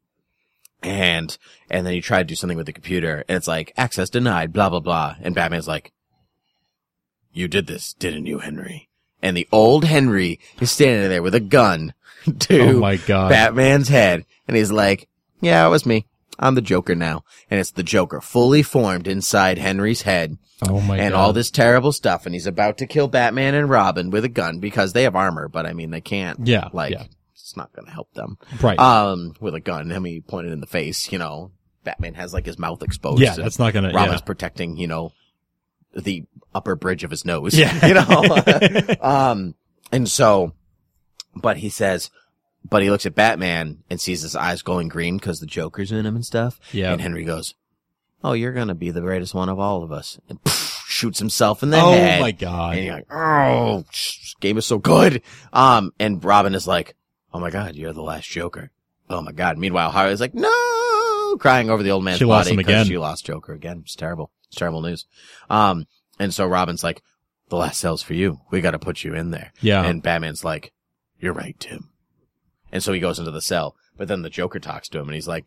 Speaker 11: And, and then you try to do something with the computer and it's like, access denied, blah, blah, blah. And Batman's like, you did this, didn't you, Henry? And the old Henry is standing there with a gun to
Speaker 12: Oh my God.
Speaker 11: Batman's head. And he's like, yeah, it was me. I'm the Joker now. And it's the Joker fully formed inside Henry's head.
Speaker 12: Oh my
Speaker 11: and
Speaker 12: God.
Speaker 11: all this terrible stuff. And he's about to kill Batman and Robin with a gun because they have armor, but I mean, they can't.
Speaker 12: Yeah.
Speaker 11: Like,
Speaker 12: yeah.
Speaker 11: it's not going to help them.
Speaker 12: Right.
Speaker 11: Um, with a gun. I mean, pointed in the face, you know, Batman has like his mouth exposed.
Speaker 12: Yeah,
Speaker 11: and
Speaker 12: that's not gonna-
Speaker 11: Robin's
Speaker 12: yeah.
Speaker 11: protecting, you know, the upper bridge of his nose.
Speaker 12: Yeah.
Speaker 11: You know? um, and so, but he says, but he looks at Batman and sees his eyes glowing green because the Joker's in him and stuff.
Speaker 12: Yeah.
Speaker 11: And Henry goes, "Oh, you're gonna be the greatest one of all of us," and poof, shoots himself in the
Speaker 12: oh
Speaker 11: head.
Speaker 12: Oh my god!
Speaker 11: And you're like, "Oh, this game is so good." Um, and Robin is like, "Oh my god, you're the last Joker." Oh my god. Meanwhile, Harley's like, "No," crying over the old man's
Speaker 12: she
Speaker 11: body
Speaker 12: lost him again.
Speaker 11: she lost Joker again. It's terrible. It's terrible news. Um, and so Robin's like, "The last cell's for you. We got to put you in there."
Speaker 12: Yeah.
Speaker 11: And Batman's like, "You're right, Tim." And so he goes into the cell, but then the Joker talks to him and he's like,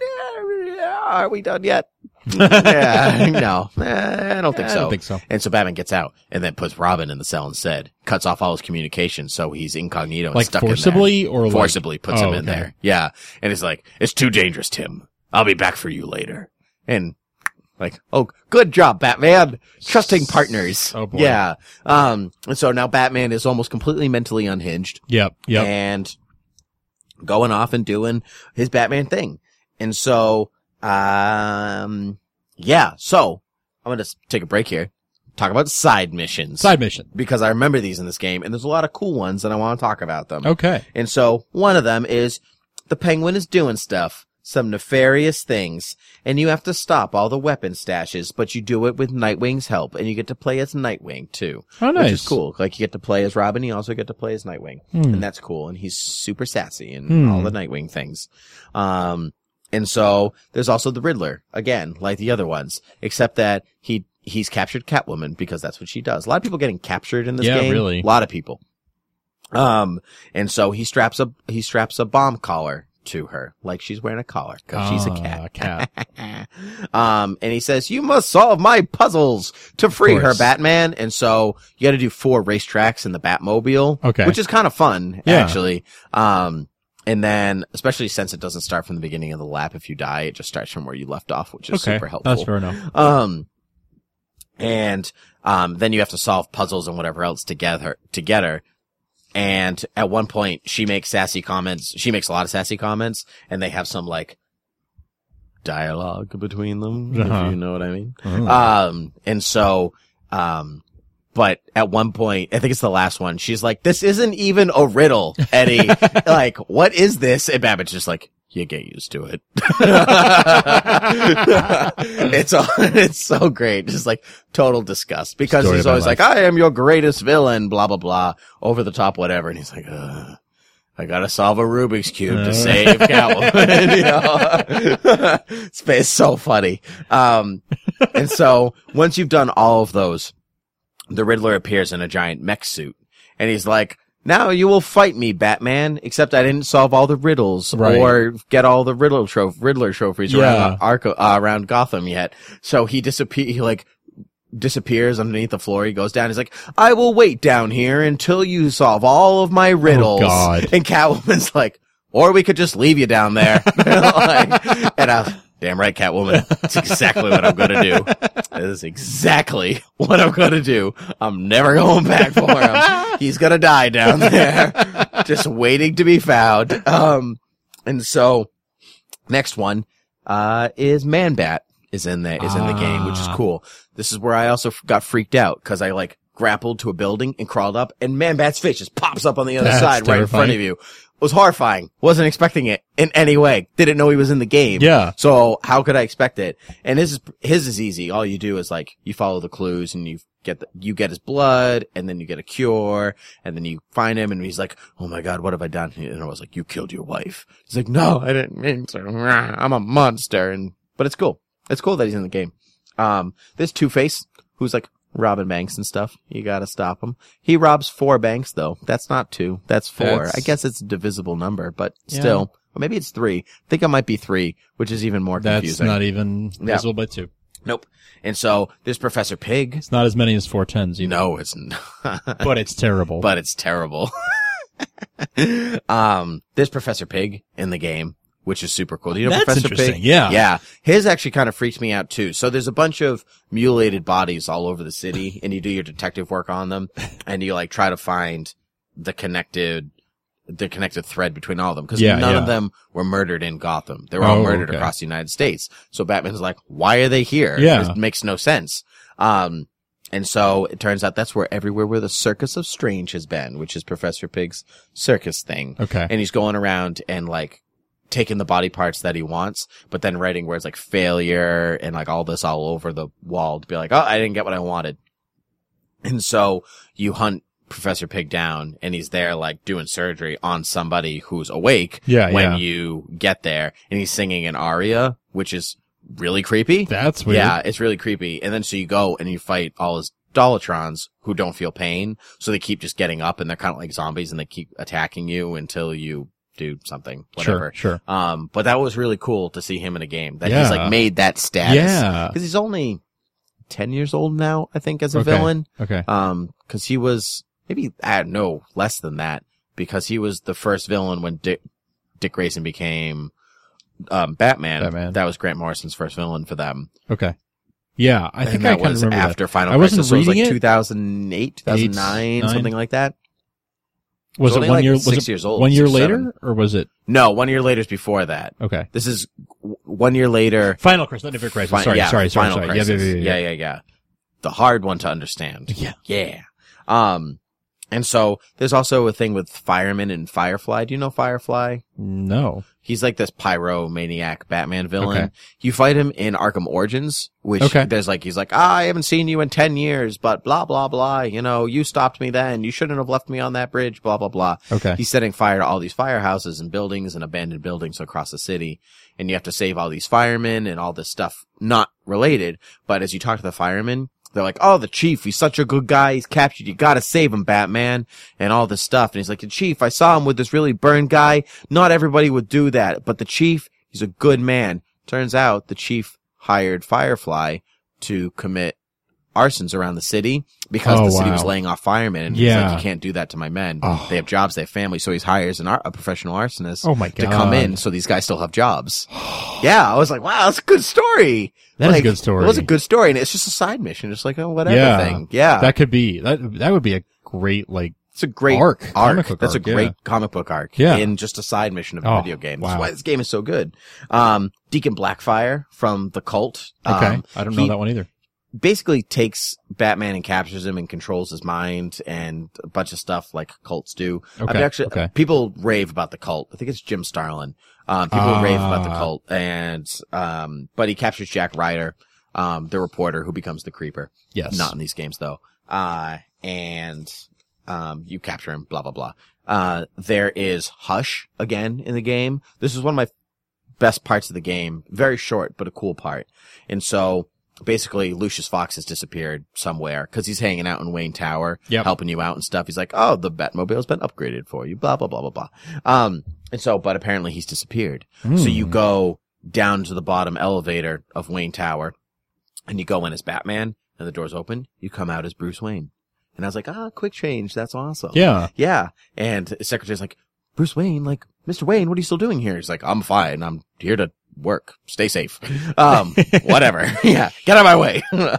Speaker 11: "Are we done yet?" Yeah, no, eh, I don't think
Speaker 12: I
Speaker 11: so.
Speaker 12: don't think so.
Speaker 11: And so Batman gets out and then puts Robin in the cell instead, cuts off all his communication, so he's incognito and
Speaker 12: Like
Speaker 11: stuck
Speaker 12: forcibly
Speaker 11: in there.
Speaker 12: or like-
Speaker 11: forcibly puts
Speaker 12: Oh,
Speaker 11: him in
Speaker 12: okay.
Speaker 11: there. Yeah, and he's like, "It's too dangerous, Tim. I'll be back for you later." And like, "Oh, good job, Batman. Trusting partners."
Speaker 12: Oh, boy.
Speaker 11: Yeah. Um. And so now Batman is almost completely mentally unhinged.
Speaker 12: Yep. Yep.
Speaker 11: And going off and doing his Batman thing. And so, um, yeah. So I'm going to take a break here. Talk about side missions.
Speaker 12: Side mission.
Speaker 11: Because I remember these in this game and there's a lot of cool ones and I want to talk about them.
Speaker 12: Okay.
Speaker 11: And so one of them is the Penguin is doing stuff, some nefarious things, and you have to stop all the weapon stashes, but you do it with Nightwing's help, and you get to play as Nightwing too.
Speaker 12: Oh, nice.
Speaker 11: Which is cool. Like, you get to play as Robin, you also get to play as Nightwing.
Speaker 12: Hmm.
Speaker 11: And that's cool, and he's super sassy and
Speaker 12: Hmm.
Speaker 11: all the Nightwing things. Um, and so there's also the Riddler, again, like the other ones, except that he, he's captured Catwoman because that's what she does. A lot of people getting captured in this
Speaker 12: Yeah,
Speaker 11: game.
Speaker 12: really.
Speaker 11: A lot of people. Um, and so he straps a, he straps a bomb collar to her, like she's wearing a collar, cause she's a
Speaker 12: Ah,
Speaker 11: cat.
Speaker 12: cat.
Speaker 11: um, and he says, "You must solve my puzzles to free her,
Speaker 12: course.
Speaker 11: Batman." And so you gotta do four racetracks in the Batmobile.
Speaker 12: Okay.
Speaker 11: Which is kind of fun,
Speaker 12: Yeah.
Speaker 11: actually. Um, and then, especially since it doesn't start from the beginning of the lap if you die, it just starts from where you left off, which is
Speaker 12: Okay.
Speaker 11: super helpful.
Speaker 12: That's fair enough.
Speaker 11: Um, and, um, then you have to solve puzzles and whatever else together, together. And at one point, she makes sassy comments. She makes a lot of sassy comments, and they have some, like, dialogue between them,
Speaker 12: Uh-huh.
Speaker 11: if you know what I mean.
Speaker 12: Oh.
Speaker 11: Um, and so, um, but at one point, I think it's the last one, she's like, "This isn't even a riddle, Eddie." Like, "What is this?" And Babbitt's just like, "You get used to it." It's all, it's so great. Just like total disgust because
Speaker 12: Story
Speaker 11: he's
Speaker 12: of my
Speaker 11: always
Speaker 12: life.
Speaker 11: like, "I am your greatest villain," blah, blah, blah, over the top, whatever. And he's like, uh, "I gotta solve a Rubik's Cube
Speaker 12: Uh.
Speaker 11: to save Catwoman." You know? it's, it's so funny. Um, and so once you've done all of those, the Riddler appears in a giant mech suit and he's like, "Now you will fight me, Batman, except I didn't solve all the riddles
Speaker 12: Right.
Speaker 11: or get all the riddle troph- Riddler trophies
Speaker 12: Yeah.
Speaker 11: around Arco- uh, around Gotham yet." So he disappear, he like disappears underneath the floor. He goes down. He's like, "I will wait down here until you solve all of my riddles."
Speaker 12: Oh, God.
Speaker 11: And Catwoman's like, "Or we could just leave you down there." Like, and I was, damn right, Catwoman. That's exactly what I'm gonna do. That is exactly what I'm gonna do. I'm never going back for him. He's gonna die down there, just waiting to be found. Um, and so next one, uh, is Man-Bat is in the, is in the game, which is
Speaker 12: Ah.
Speaker 11: cool. This is where I also f- got freaked out because I like grappled to a building and crawled up and Man-Bat's face just pops up on the other
Speaker 12: That's
Speaker 11: side right in front
Speaker 12: terrifying.
Speaker 11: of you. Was horrifying. Wasn't expecting it in any way. Didn't know he was in the game.
Speaker 12: Yeah.
Speaker 11: So how could I expect it? And his is, his is easy. All you do is like, you follow the clues and you get the, you get his blood and then you get a cure and then you find him and he's like, "Oh my God, what have I done?" And I was like, "You killed your wife." He's like, "No, I didn't mean to. I'm a monster." And, but it's cool. It's cool that he's in the game. Um, there's Two-Face, who's like robbing banks and stuff. You gotta stop him. He robs four banks though. That's not two. That's four.
Speaker 12: That's-
Speaker 11: I guess it's a divisible number, but
Speaker 12: Yeah.
Speaker 11: still. Or maybe it's three. I think it might be three, which is even more
Speaker 12: That's
Speaker 11: confusing.
Speaker 12: not even
Speaker 11: Yeah.
Speaker 12: visible by two.
Speaker 11: Nope. And so there's Professor Pig.
Speaker 12: It's not as many as four tens, you know.
Speaker 11: No, it's not.
Speaker 12: But it's terrible.
Speaker 11: But it's terrible. um, there's Professor Pig in the game, which is super cool. Do you know
Speaker 12: That's
Speaker 11: Professor
Speaker 12: interesting,
Speaker 11: Pig?
Speaker 12: yeah.
Speaker 11: Yeah. His actually kind of freaks me out too. So there's a bunch of mutilated bodies all over the city and you do your detective work on them and you like try to find the connected, the connected thread between all of them. Cause
Speaker 12: Yeah,
Speaker 11: none
Speaker 12: yeah.
Speaker 11: of them were murdered in Gotham. They were all
Speaker 12: Oh,
Speaker 11: murdered
Speaker 12: okay.
Speaker 11: across the United States. So Batman's like, "Why are they here?"
Speaker 12: Yeah.
Speaker 11: It makes no sense. Um, and so it turns out that's where everywhere where the Circus of Strange has been, which is Professor Pig's circus thing.
Speaker 12: Okay.
Speaker 11: And he's going around and like taking the body parts that he wants, but then writing words like failure and like all this all over the wall to be like, oh, I didn't get what I wanted. And so you hunt Professor Pig down, and he's there like doing surgery on somebody who's awake
Speaker 12: yeah,
Speaker 11: when
Speaker 12: yeah.
Speaker 11: you get there, and he's singing an aria, which is really creepy.
Speaker 12: That's weird.
Speaker 11: Yeah, it's really creepy. And then so you go and you fight all his Dolatrons who don't feel pain, so they keep just getting up, and they're kind of like zombies, and they keep attacking you until you do something, whatever.
Speaker 12: Sure, sure.
Speaker 11: Um, but that was really cool to see him in a game that
Speaker 12: yeah.
Speaker 11: he's like made that status.
Speaker 12: Yeah.
Speaker 11: Because he's only ten years old now, I think, as a
Speaker 12: okay.
Speaker 11: villain.
Speaker 12: Okay.
Speaker 11: Um, cause he was maybe, I don't know, less than that, because he was the first villain when Dick, Dick Grayson became, um, Batman.
Speaker 12: Batman.
Speaker 11: That was Grant Morrison's first villain for them.
Speaker 12: Okay. Yeah, I think
Speaker 11: and
Speaker 12: I
Speaker 11: that
Speaker 12: kind of
Speaker 11: was
Speaker 12: remember
Speaker 11: after
Speaker 12: that.
Speaker 11: Final
Speaker 12: I wasn't
Speaker 11: Crisis. So it was like
Speaker 12: reading it.
Speaker 11: two thousand eight, two thousand nine,
Speaker 12: Eight,
Speaker 11: something like that.
Speaker 12: Was
Speaker 11: It was
Speaker 12: it
Speaker 11: only
Speaker 12: one
Speaker 11: like
Speaker 12: year? Was
Speaker 11: six
Speaker 12: it
Speaker 11: years old,
Speaker 12: one year
Speaker 11: six,
Speaker 12: later,
Speaker 11: seven.
Speaker 12: or was it?
Speaker 11: No, one year later is before that.
Speaker 12: Okay.
Speaker 11: This is w- one year later.
Speaker 12: Final Crisis, not Different Crisis.
Speaker 11: Fi-
Speaker 12: sorry,
Speaker 11: yeah,
Speaker 12: sorry, sorry,
Speaker 11: Final
Speaker 12: sorry.
Speaker 11: Crisis.
Speaker 12: Yeah, yeah, yeah,
Speaker 11: yeah, yeah, yeah. The hard one to understand.
Speaker 12: Yeah.
Speaker 11: Yeah. Um, and so there's also a thing with Fireman and Firefly. Do you know Firefly?
Speaker 12: No.
Speaker 11: He's like this pyromaniac Batman villain.
Speaker 12: Okay.
Speaker 11: You fight him in Arkham Origins, which
Speaker 12: Okay.
Speaker 11: there's like, he's like, ah, I haven't seen you in ten years, but blah, blah, blah. You know, you stopped me then. You shouldn't have left me on that bridge, blah, blah, blah.
Speaker 12: Okay.
Speaker 11: He's setting fire to all these firehouses and buildings and abandoned buildings across the city. And you have to save all these firemen and all this stuff not related. But as you talk to the firemen, they're like, oh, the chief, he's such a good guy. He's captured. You gotta save him, Batman, and all this stuff. And he's like, the chief, I saw him with this really burned guy. Not everybody would do that, but the chief, he's a good man. Turns out the chief hired Firefly to commit arsons around the city because
Speaker 12: Oh,
Speaker 11: the city
Speaker 12: wow.
Speaker 11: was laying off firemen. And he's
Speaker 12: Yeah.
Speaker 11: like, you can't do that to my men.
Speaker 12: Oh.
Speaker 11: They have jobs, they have families. So he hires an ar- a professional arsonist
Speaker 12: Oh my
Speaker 11: to come
Speaker 12: God.
Speaker 11: in so these guys still have jobs. Yeah, I was like, wow, that's a good story.
Speaker 12: That is
Speaker 11: like,
Speaker 12: a good story.
Speaker 11: It was a good story, and it's just a side mission, just like a whatever
Speaker 12: Yeah.
Speaker 11: thing. Yeah.
Speaker 12: That could be that. That would be a great like.
Speaker 11: It's a great
Speaker 12: arc.
Speaker 11: arc.
Speaker 12: Comic book
Speaker 11: That's
Speaker 12: arc,
Speaker 11: a great
Speaker 12: yeah.
Speaker 11: comic book arc.
Speaker 12: Yeah.
Speaker 11: In just a side mission of a
Speaker 12: Oh,
Speaker 11: video game.
Speaker 12: wow.
Speaker 11: That's why this game is so good. Um, Deacon Blackfire from The Cult.
Speaker 12: Okay.
Speaker 11: Um,
Speaker 12: I don't know
Speaker 11: he
Speaker 12: that one either.
Speaker 11: Basically takes Batman and captures him and controls his mind and a bunch of stuff like cults do.
Speaker 12: Okay,
Speaker 11: I've actually,
Speaker 12: okay.
Speaker 11: people rave about The Cult. I think it's Jim Starlin. Um, people
Speaker 12: Ah.
Speaker 11: rave about The Cult, and, um, but he captures Jack Ryder, um, the reporter who becomes the Creeper.
Speaker 12: Yes.
Speaker 11: Not in these games though. Uh, and, um, you capture him, blah, blah, blah. Uh, there is Hush again in the game. This is one of my best parts of the game. Very short, but a cool part. And so, basically, Lucius Fox has disappeared somewhere because he's hanging out in Wayne Tower,
Speaker 12: Yep.
Speaker 11: helping you out and stuff. He's like, oh, the Batmobile's been upgraded for you, blah, blah, blah, blah, blah. Um, and so, but apparently he's disappeared.
Speaker 12: Mm.
Speaker 11: So you go down to the bottom elevator of Wayne Tower and you go in as Batman and the doors open. You come out as Bruce Wayne. And I was like, ah, quick change. That's awesome.
Speaker 12: Yeah.
Speaker 11: Yeah. And the secretary's like, Bruce Wayne, like, Mister Wayne, what are you still doing here? He's like, I'm fine. I'm here to work. Stay safe. Um, whatever. Yeah. Get out of my way.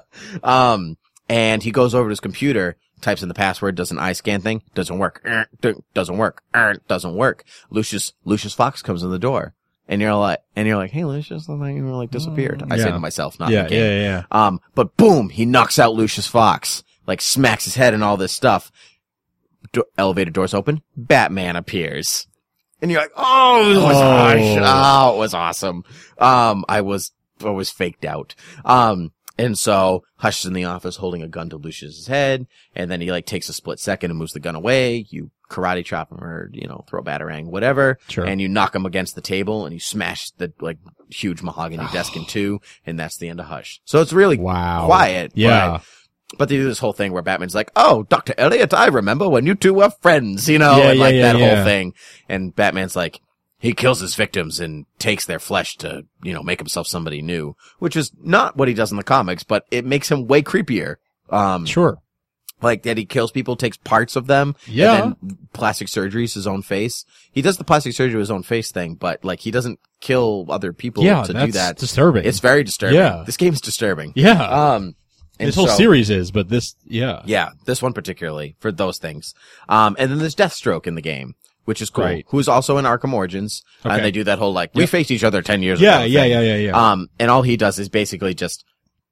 Speaker 11: um, and he goes over to his computer, types in the password, does an eye scan thing, doesn't work. Er, do- Doesn't work. Er, Doesn't work. Lucius, Lucius Fox comes in the door. And you're like, and you're like, hey, Lucius, I thought you were like disappeared. I say
Speaker 12: Yeah.
Speaker 11: to myself, not
Speaker 12: Yeah,
Speaker 11: in the game.
Speaker 12: yeah, yeah,
Speaker 11: Um, but boom, he knocks out Lucius Fox, like smacks his head and all this stuff. Do- elevator doors open. Batman appears. And you're like, oh, it was,
Speaker 12: Oh.
Speaker 11: Hush. Oh, it was awesome. Um, I was, I was faked out. Um, and so Hush is in the office holding a gun to Lucius's head. And then he like takes a split second and moves the gun away. You karate chop him or, you know, throw a batarang, whatever.
Speaker 12: Sure.
Speaker 11: And you knock him against the table and you smash the like huge mahogany desk in two. And that's the end of Hush. So it's really
Speaker 12: Wow.
Speaker 11: quiet.
Speaker 12: Yeah.
Speaker 11: But, but they do this whole thing where Batman's like, oh, Doctor Elliot, I remember when you two were friends, you know,
Speaker 12: Yeah,
Speaker 11: and
Speaker 12: yeah,
Speaker 11: like
Speaker 12: yeah,
Speaker 11: that
Speaker 12: yeah.
Speaker 11: whole thing. And Batman's like, he kills his victims and takes their flesh to, you know, make himself somebody new, which is not what he does in the comics, but it makes him way creepier. Um,
Speaker 12: Sure.
Speaker 11: like that he kills people, takes parts of them,
Speaker 12: Yeah.
Speaker 11: and then plastic surgeries his own face. He does the plastic surgery of his own face thing, but like he doesn't kill other people
Speaker 12: Yeah,
Speaker 11: to
Speaker 12: that's
Speaker 11: do that.
Speaker 12: disturbing.
Speaker 11: It's very disturbing.
Speaker 12: Yeah.
Speaker 11: This game's disturbing.
Speaker 12: Yeah.
Speaker 11: Um, and
Speaker 12: this whole
Speaker 11: so-
Speaker 12: series is, but this, yeah.
Speaker 11: yeah, this one particularly for those things. Um, and then there's Deathstroke in the game, which is cool.
Speaker 12: Right.
Speaker 11: Who's also in Arkham Origins,
Speaker 12: Okay.
Speaker 11: and they do that whole like we
Speaker 12: Yep.
Speaker 11: faced each other ten years
Speaker 12: Yeah,
Speaker 11: ago.
Speaker 12: yeah,
Speaker 11: thing.
Speaker 12: yeah, yeah, yeah.
Speaker 11: Um, and all he does is basically just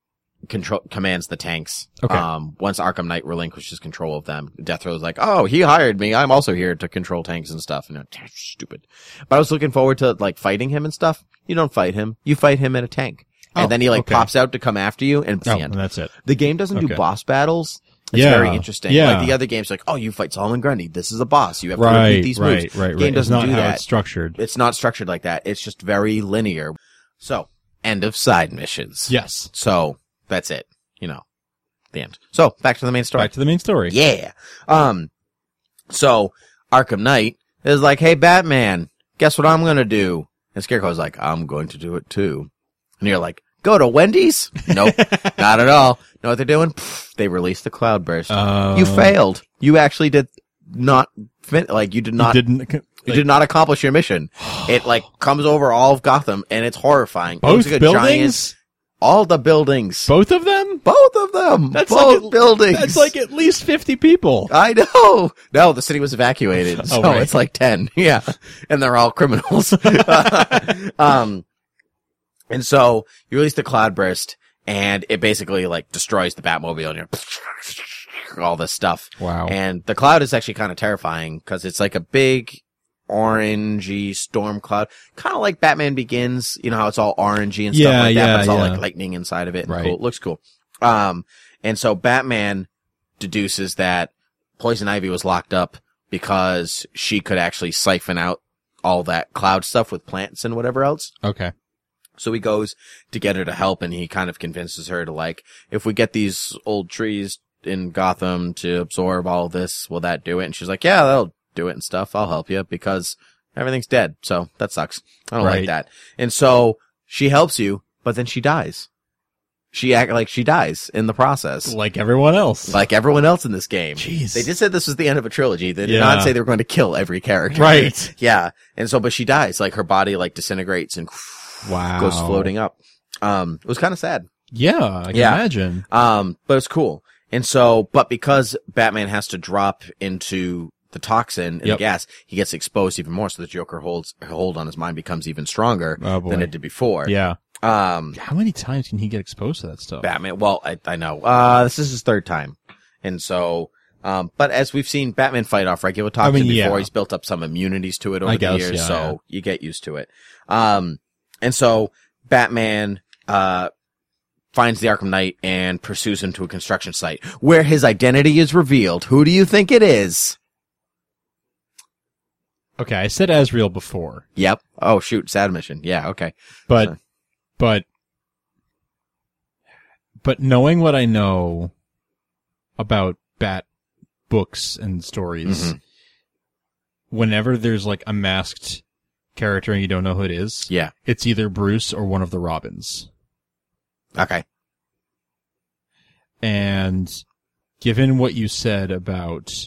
Speaker 11: control commands the tanks.
Speaker 12: Okay.
Speaker 11: Um, once Arkham Knight relinquishes control of them, Death Row's like, "Oh, he hired me. I'm also here to control tanks and stuff." And you're, stupid. But I was looking forward to like fighting him and stuff. You don't fight him. You fight him in a tank, and
Speaker 12: Oh,
Speaker 11: then he like
Speaker 12: okay.
Speaker 11: pops out to come after you, and it's
Speaker 12: Oh,
Speaker 11: the end.
Speaker 12: and that's it.
Speaker 11: The game doesn't
Speaker 12: Okay.
Speaker 11: do boss battles. It's
Speaker 12: Yeah.
Speaker 11: very interesting.
Speaker 12: Yeah.
Speaker 11: Like the other games, like, oh, you fight Solomon Grundy. This is a boss. You have to
Speaker 12: Right,
Speaker 11: repeat these
Speaker 12: right,
Speaker 11: moves.
Speaker 12: right, right.
Speaker 11: Game
Speaker 12: It's
Speaker 11: doesn't
Speaker 12: not
Speaker 11: do
Speaker 12: how
Speaker 11: that.
Speaker 12: it's structured.
Speaker 11: It's not structured like that. It's just very linear. So, end of side missions.
Speaker 12: Yes.
Speaker 11: So, that's it. You know, the end. So, back to the main story.
Speaker 12: Back to the main story.
Speaker 11: Yeah. Um, so, Arkham Knight is like, hey, Batman, guess what I'm gonna do? And Scarecrow's like, I'm going to do it too. And you're like, go to Wendy's? Nope. Not at all. Know what they're doing? Pfft, they released the Cloudburst.
Speaker 12: Uh,
Speaker 11: You failed. You actually did not, fin- like, you did not,
Speaker 12: You didn't. Like,
Speaker 11: you did not accomplish your mission. It, like, comes over all of Gotham, and it's horrifying. It looks
Speaker 12: both
Speaker 11: like a
Speaker 12: buildings.
Speaker 11: giant- all the buildings.
Speaker 12: Both of them.
Speaker 11: Both of them.
Speaker 12: That's
Speaker 11: Both
Speaker 12: like at-
Speaker 11: buildings.
Speaker 12: That's like at least fifty people.
Speaker 11: I know. No, the city was evacuated, so
Speaker 12: Oh, right.
Speaker 11: it's like ten. Yeah, and they're all criminals. um, and so you release the Cloudburst, and it basically like destroys the Batmobile, and you're all this stuff.
Speaker 12: Wow.
Speaker 11: And the cloud is actually kind of terrifying because it's like a big orangey storm cloud, kind of like Batman Begins. You know how it's all orangey and stuff
Speaker 12: Yeah,
Speaker 11: like that,
Speaker 12: yeah,
Speaker 11: but it's all
Speaker 12: yeah.
Speaker 11: like lightning inside of it. And
Speaker 12: Right.
Speaker 11: cool. It looks cool. Um, and so Batman deduces that Poison Ivy was locked up because she could actually siphon out all that cloud stuff with plants and whatever else.
Speaker 12: Okay.
Speaker 11: So he goes to get her to help, and he kind of convinces her to like, if we get these old trees in Gotham to absorb all of this, will that do it? And she's like, yeah, that'll do it and stuff. I'll help you because everything's dead. So that sucks. I don't
Speaker 12: Right.
Speaker 11: like that. And so she helps you, but then she dies. She act like she dies in the process.
Speaker 12: Like everyone else.
Speaker 11: Like everyone else in this game.
Speaker 12: Jeez.
Speaker 11: They just said this was the end of a trilogy. They did
Speaker 12: Yeah.
Speaker 11: not say they were going to kill every character.
Speaker 12: Right.
Speaker 11: Yeah. And so, but she dies. Like her body like disintegrates and
Speaker 12: Wow.
Speaker 11: goes floating up. Um, it was kind of sad.
Speaker 12: Yeah, I can
Speaker 11: Yeah.
Speaker 12: imagine.
Speaker 11: Um, but it's cool. And so, but because Batman has to drop into the toxin and
Speaker 12: Yep.
Speaker 11: the gas, he gets exposed even more. So the Joker holds, hold on his mind becomes even stronger
Speaker 12: Oh, boy.
Speaker 11: than it did before.
Speaker 12: Yeah.
Speaker 11: Um,
Speaker 12: How many times can he get exposed to that stuff?
Speaker 11: Batman, well, I, I know, uh, this is his third time. And so, um, but as we've seen Batman fight off regular toxin
Speaker 12: I mean, yeah.
Speaker 11: before, he's built up some immunities to it over
Speaker 12: I
Speaker 11: the
Speaker 12: guess,
Speaker 11: years.
Speaker 12: yeah,
Speaker 11: so
Speaker 12: yeah.
Speaker 11: you get used to it. Um, and so Batman, uh, finds the Arkham Knight and pursues him to a construction site where his identity is revealed. Who do you think it is?
Speaker 12: Okay, I said Azrael before,
Speaker 11: Yep. Oh, shoot. Sad mission. Yeah. Okay.
Speaker 12: but,
Speaker 11: Sorry.
Speaker 12: but, but knowing what I know about Bat books and stories,
Speaker 11: Mhm.
Speaker 12: whenever there's like a masked character and you don't know who it is,
Speaker 11: Yeah.
Speaker 12: it's either Bruce or one of the Robins.
Speaker 11: Okay.
Speaker 12: And given what you said about,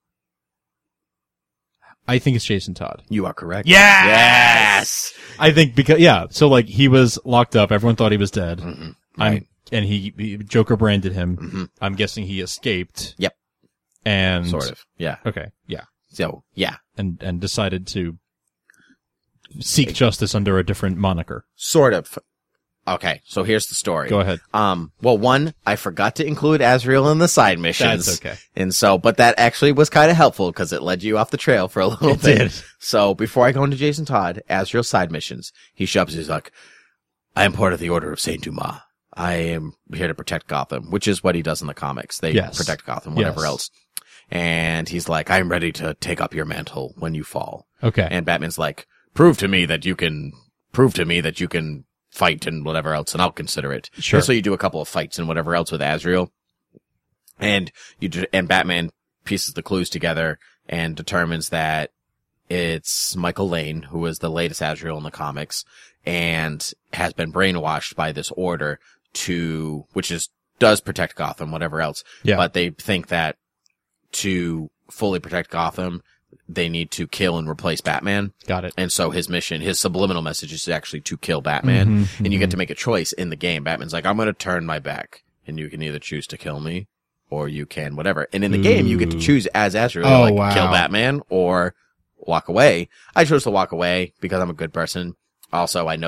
Speaker 12: I think it's Jason Todd.
Speaker 11: You are correct.
Speaker 12: Yes!
Speaker 11: Yes.
Speaker 12: I think because, yeah, so like he was locked up. Everyone thought he was dead.
Speaker 11: Mhm.
Speaker 12: I'm,
Speaker 11: Right.
Speaker 12: and he, he, Joker branded him.
Speaker 11: Mhm.
Speaker 12: I'm guessing he escaped.
Speaker 11: Yep.
Speaker 12: And
Speaker 11: Sort of. Yeah.
Speaker 12: Okay. Yeah.
Speaker 11: So, yeah.
Speaker 12: And, and decided to seek justice under a different moniker.
Speaker 11: Sort of. Okay. So here's the story.
Speaker 12: Go ahead.
Speaker 11: Um, well, one, I forgot to include Azrael in the side missions.
Speaker 12: That's okay.
Speaker 11: And so, but that actually was kind of helpful because it led you off the trail for a little
Speaker 12: It
Speaker 11: bit.
Speaker 12: did.
Speaker 11: So before I go into Jason Todd, Azrael side missions, he shoves, he's like, I am part of the Order of Saint Dumas. I am here to protect Gotham, which is what he does in the comics. They
Speaker 12: Yes.
Speaker 11: protect Gotham, whatever
Speaker 12: Yes.
Speaker 11: else. And he's like, I am ready to take up your mantle when you fall.
Speaker 12: Okay.
Speaker 11: And Batman's like, prove to me that you can, prove to me that you can fight and whatever else, and I'll consider it.
Speaker 12: Sure.
Speaker 11: And so you do a couple of fights and whatever else with Azrael. And you, do, and Batman pieces the clues together and determines that it's Michael Lane, who is the latest Azrael in the comics, and has been brainwashed by this order to, which is, does protect Gotham, whatever else.
Speaker 12: Yeah.
Speaker 11: But they think that to fully protect Gotham, they need to kill and replace Batman.
Speaker 12: Got it.
Speaker 11: And so his mission, his subliminal message is actually to kill Batman.
Speaker 12: Mhm,
Speaker 11: and you
Speaker 12: mhm.
Speaker 11: get to make a choice in the game. Batman's like, I'm going to turn my back, and you can either choose to kill me or you can whatever. And in the game, you get to
Speaker 12: Ooh.
Speaker 11: choose as Azrael,
Speaker 12: Oh,
Speaker 11: like
Speaker 12: wow.
Speaker 11: kill Batman or walk away. I chose to walk away because I'm a good person. Also, I know that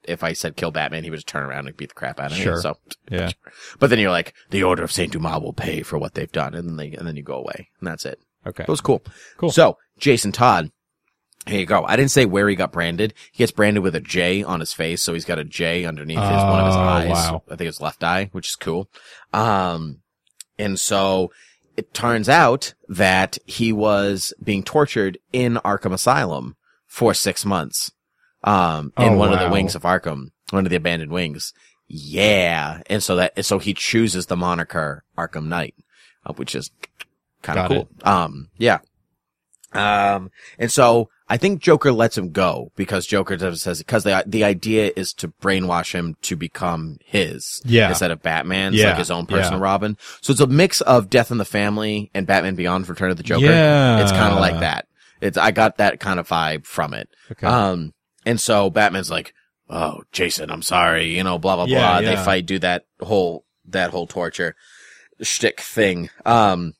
Speaker 11: if I said kill Batman, he would just turn around and beat the crap out of
Speaker 12: Sure.
Speaker 11: me. So,
Speaker 12: Yeah.
Speaker 11: but then you're like, the Order of Saint Dumas will pay for what they've done, and then they, and then you go away, and that's it.
Speaker 12: Okay.
Speaker 11: It was cool.
Speaker 12: Cool.
Speaker 11: So, Jason Todd, here you go. I didn't say where he got branded. He gets branded with a J on his face, so he's got a J underneath his, one of his
Speaker 12: Oh,
Speaker 11: eyes.
Speaker 12: wow.
Speaker 11: I think it's left eye, which is cool. Um, and so it turns out that he was being tortured in Arkham Asylum for six months. Um, in
Speaker 12: Oh,
Speaker 11: one of
Speaker 12: wow.
Speaker 11: the wings of Arkham, one of the abandoned wings. Yeah. And so that, so he chooses the moniker Arkham Knight, uh, which is kind of
Speaker 12: Got
Speaker 11: cool. Um, yeah. Um, and so I think Joker lets him go because Joker does, says, cause the, the idea is to brainwash him to become his.
Speaker 12: Yeah.
Speaker 11: Instead of Batman's,
Speaker 12: Yeah.
Speaker 11: like his own personal
Speaker 12: Yeah.
Speaker 11: Robin. So it's a mix of Death in the Family and Batman Beyond Return of the Joker.
Speaker 12: Yeah.
Speaker 11: It's kind of like that. It's, I got that kind of vibe from it.
Speaker 12: Okay.
Speaker 11: Um, and so Batman's like, oh, Jason, I'm sorry, you know, blah, blah,
Speaker 12: Yeah,
Speaker 11: blah.
Speaker 12: yeah.
Speaker 11: They fight, do that whole, that whole torture shtick thing. Um,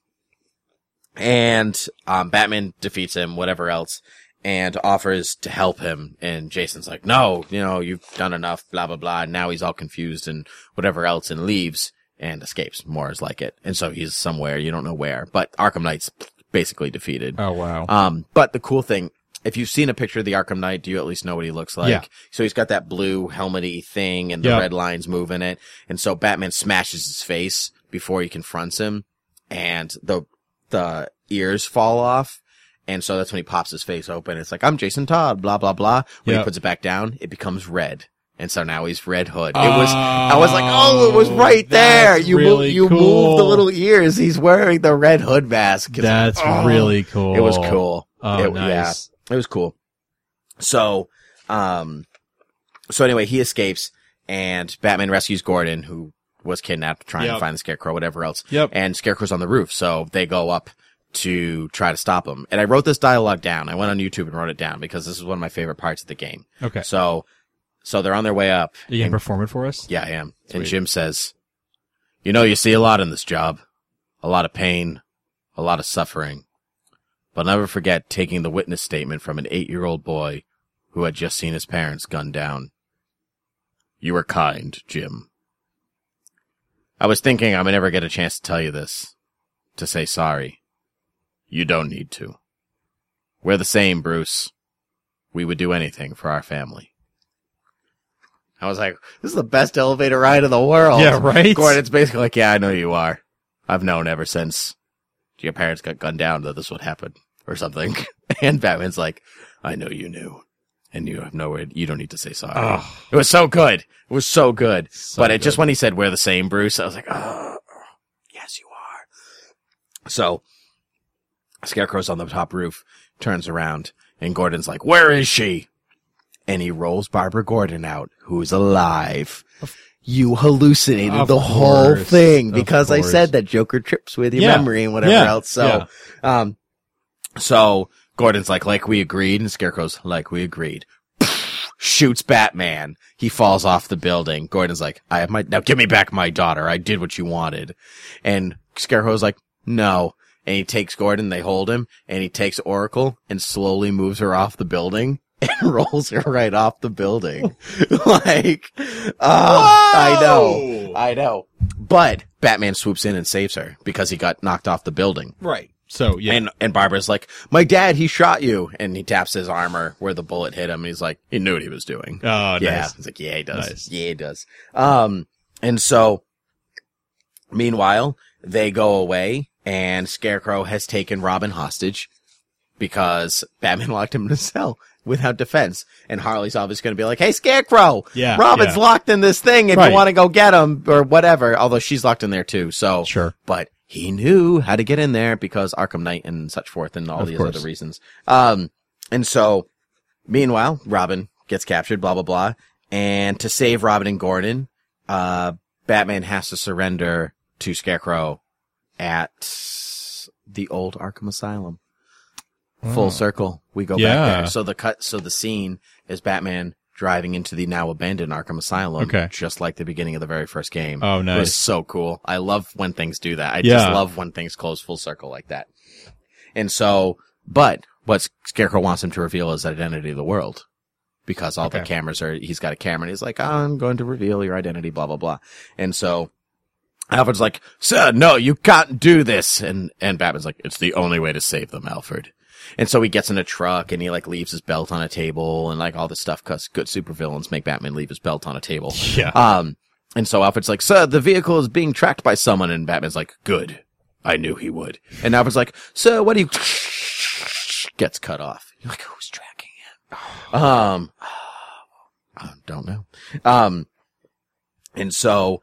Speaker 11: and, um, Batman defeats him, whatever else, and offers to help him. And Jason's like, no, you know, you've done enough, blah, blah, blah. And now he's all confused and whatever else and leaves and escapes. More is like it. And so he's somewhere, you don't know where, but Arkham Knight's basically defeated.
Speaker 12: Oh, wow.
Speaker 11: Um, but the cool thing, if you've seen a picture of the Arkham Knight, do you at least know what he looks like?
Speaker 12: Yeah.
Speaker 11: So he's got that blue helmety thing and the
Speaker 12: Yep.
Speaker 11: red lines move in it. And so Batman smashes his face before he confronts him and the, the ears fall off. And so that's when he pops his face open. It's like, I'm Jason Todd, blah, blah, blah. When
Speaker 12: Yep.
Speaker 11: he puts it back down, it becomes red. And so now he's Red Hood. It was, I was like, oh, it was right there.
Speaker 12: that's
Speaker 11: You
Speaker 12: really
Speaker 11: move, you
Speaker 12: cool.
Speaker 11: move the little ears. He's wearing the Red Hood mask. It's
Speaker 12: That's
Speaker 11: like, oh.
Speaker 12: really cool.
Speaker 11: It was cool.
Speaker 12: Oh,
Speaker 11: It-
Speaker 12: nice.
Speaker 11: Yeah, it was cool. So, um, so anyway, he escapes and Batman rescues Gordon, who was kidnapped trying
Speaker 12: Yep.
Speaker 11: to find the Scarecrow, whatever else.
Speaker 12: Yep.
Speaker 11: And Scarecrow's on the roof. So they go up to try to stop him. And I wrote this dialogue down. I went on YouTube and wrote it down because this is one of my favorite parts of the game.
Speaker 12: Okay.
Speaker 11: So, so they're on their way up.
Speaker 12: Are you going
Speaker 11: and-
Speaker 12: to perform it for us?
Speaker 11: Yeah, I am.
Speaker 12: Sweet.
Speaker 11: And Jim says, you know, you see a lot in this job. A lot of pain, a lot of suffering. But never forget taking the witness statement from an eight-year-old boy who had just seen his parents gunned down. You were kind, Jim. I was thinking I may never get a chance to tell you this. To say sorry. You don't need to. We're the same, Bruce. We would do anything for our family. I was like, this is the best elevator ride in the world.
Speaker 12: Yeah, right?
Speaker 11: Gordon's basically like, yeah, I know you are. I've known ever since your parents got gunned down that this would happen or something. And Batman's like, I know you knew. And you have nowhere, you don't need to say sorry.
Speaker 12: Oh.
Speaker 11: It was so good. It was so good.
Speaker 12: So
Speaker 11: but it
Speaker 12: good.
Speaker 11: just when he said, we're the same, Bruce, I was like, oh, yes, you are. So Scarecrow's on the top roof, turns around, and Gordon's like, where is she? And he rolls Barbara Gordon out, who's alive. You hallucinated
Speaker 12: Of
Speaker 11: the whole
Speaker 12: course.
Speaker 11: thing
Speaker 12: Of
Speaker 11: because I
Speaker 12: course.
Speaker 11: said that Joker trips with your
Speaker 12: Yeah.
Speaker 11: memory and whatever
Speaker 12: Yeah.
Speaker 11: else. So, um, so Gordon's like, like we agreed, and Scarecrow's like we agreed. Shoots Batman. He falls off the building. Gordon's like, I have my, now give me back my daughter. I did what you wanted. And Scarecrow's like, no. And he takes Gordon, they hold him, and he takes Oracle and slowly moves her off the building and rolls her right off the building. Like, uh, I know, I know. But Batman swoops in and saves her because he got knocked off the building.
Speaker 12: Right. So, yeah.
Speaker 11: And, and Barbara's like, my dad, he shot you. And he taps his armor where the bullet hit him. And he's like, he knew what he was doing.
Speaker 12: Oh,
Speaker 11: yeah.
Speaker 12: nice.
Speaker 11: He's like, yeah, he does.
Speaker 12: Nice.
Speaker 11: Yeah, he does. Um, and so meanwhile, they go away and Scarecrow has taken Robin hostage because Batman locked him in a cell without defense. And Harley's obviously going to be like, hey, Scarecrow,
Speaker 12: Yeah,
Speaker 11: Robin's
Speaker 12: yeah.
Speaker 11: locked in this thing if
Speaker 12: Right.
Speaker 11: you want to go get him or whatever. Although she's locked in there too. So,
Speaker 12: Sure.
Speaker 11: but he knew how to get in there because Arkham Knight and such forth and all
Speaker 12: Of
Speaker 11: these
Speaker 12: course.
Speaker 11: other reasons. Um, and so meanwhile, Robin gets captured, blah, blah, blah. And to save Robin and Gordon, uh, Batman has to surrender to Scarecrow at the old Arkham Asylum. Full
Speaker 12: Oh.
Speaker 11: circle. We go
Speaker 12: Yeah.
Speaker 11: back there. So the cut, so the scene is Batman driving into the now abandoned Arkham Asylum.
Speaker 12: Okay.
Speaker 11: Just like the beginning of the very first game.
Speaker 12: Oh,
Speaker 11: It was
Speaker 12: nice.
Speaker 11: so cool. I love when things do that. I
Speaker 12: Yeah.
Speaker 11: just love when things close full circle like that. And so, but what Scarecrow wants him to reveal is the identity of the world. because all
Speaker 12: Okay.
Speaker 11: the cameras are, he's got a camera and he's like, I'm going to reveal your identity, blah, blah, blah. And so Alfred's like, sir, no, you can't do this. And, and Batman's like, it's the only way to save them, Alfred. And so he gets in a truck and he like leaves his belt on a table and like all this stuff, cause good supervillains make Batman leave his belt on a table.
Speaker 12: Yeah.
Speaker 11: Um, and so Alfred's like, sir, the vehicle is being tracked by someone. And Batman's like, good. I knew he would. And Alfred's like, sir, what do you, gets cut off. You're like, who's tracking him? Um, I don't know. Um, and so,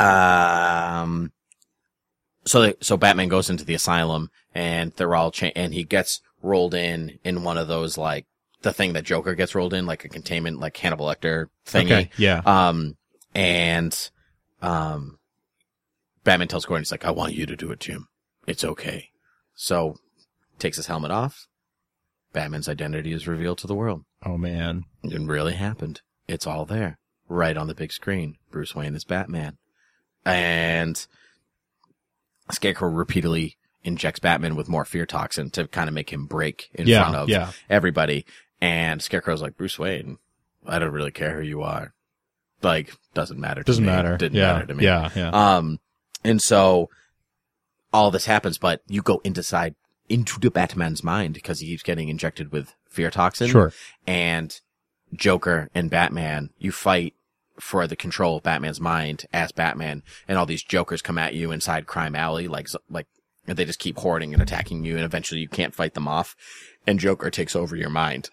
Speaker 11: um, so, they, so Batman goes into the asylum and they're all cha- and he gets rolled in in one of those, like, the thing that Joker gets rolled in, like a containment, like Hannibal Lecter thingy.
Speaker 12: Okay, yeah.
Speaker 11: Um, and, um, Batman tells Gordon, he's like, I want you to do it, Jim. It's okay. So, takes his helmet off. Batman's identity is revealed to the world.
Speaker 12: Oh, man.
Speaker 11: It really happened. It's all there. Right on the big screen. Bruce Wayne is Batman. And Scarecrow repeatedly injects Batman with more fear toxin to kind of make him break in
Speaker 12: Yeah,
Speaker 11: front of
Speaker 12: yeah.
Speaker 11: everybody. And Scarecrow's like, Bruce Wayne, I don't really care who you are. Like, doesn't matter to
Speaker 12: Doesn't
Speaker 11: me.
Speaker 12: matter.
Speaker 11: Didn't
Speaker 12: Yeah,
Speaker 11: matter to me.
Speaker 12: yeah, yeah.
Speaker 11: Um, and so all this happens, but you go inside into the Batman's mind because he keeps getting injected with fear toxin.
Speaker 12: Sure.
Speaker 11: And Joker and Batman, you fight for the control of Batman's mind as Batman, and all these Jokers come at you inside Crime Alley, like, like, they just keep hoarding and attacking you, and eventually you can't fight them off, and Joker takes over your mind.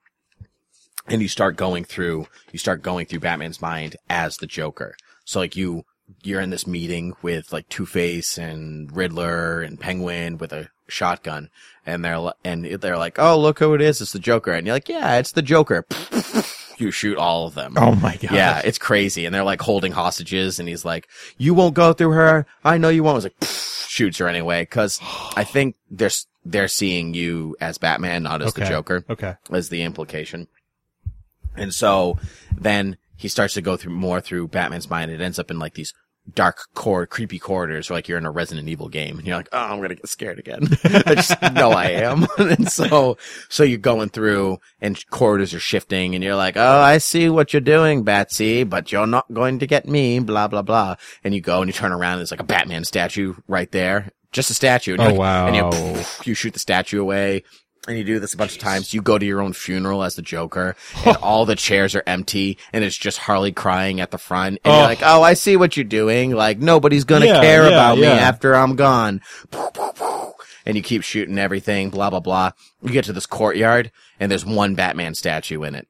Speaker 11: And you start going through, you start going through Batman's mind as the Joker. So like you, you're in this meeting with like Two-Face and Riddler and Penguin with a shotgun, and they're, li- and they're like, oh, look who it is. It's the Joker. And you're like, yeah, it's the Joker. You shoot all of them.
Speaker 12: Oh my God.
Speaker 11: Yeah, it's crazy. And they're like holding hostages, and he's like, you won't go through her. I know you won't. I was like, shoots her anyway. Cause I think they're, they're seeing you as Batman, not as
Speaker 12: Okay.
Speaker 11: the Joker.
Speaker 12: Okay.
Speaker 11: Is the implication. And so then he starts to go through more through Batman's mind. It ends up in like these dark core, creepy corridors, like you're in a Resident Evil game, and you're like, oh, I'm gonna get scared again. I just know I am. And so, so you're going through, and corridors are shifting, and you're like, oh, I see what you're doing, Batsy, but you're not going to get me, blah, blah, blah. And you go and you turn around, and there's like a Batman statue right there. Just a statue. And you're
Speaker 12: Oh,
Speaker 11: like,
Speaker 12: wow.
Speaker 11: And you, you shoot the statue away. And you do this a bunch of times. You go to your own funeral as the Joker, and all the chairs are empty, and it's just Harley crying at the front. And
Speaker 12: Oh.
Speaker 11: you're like, oh, I see what you're doing. Like, nobody's gonna
Speaker 12: Yeah,
Speaker 11: care
Speaker 12: yeah,
Speaker 11: about me
Speaker 12: yeah.
Speaker 11: after I'm gone. And you keep shooting everything, blah, blah, blah. You get to this courtyard, and there's one Batman statue in it.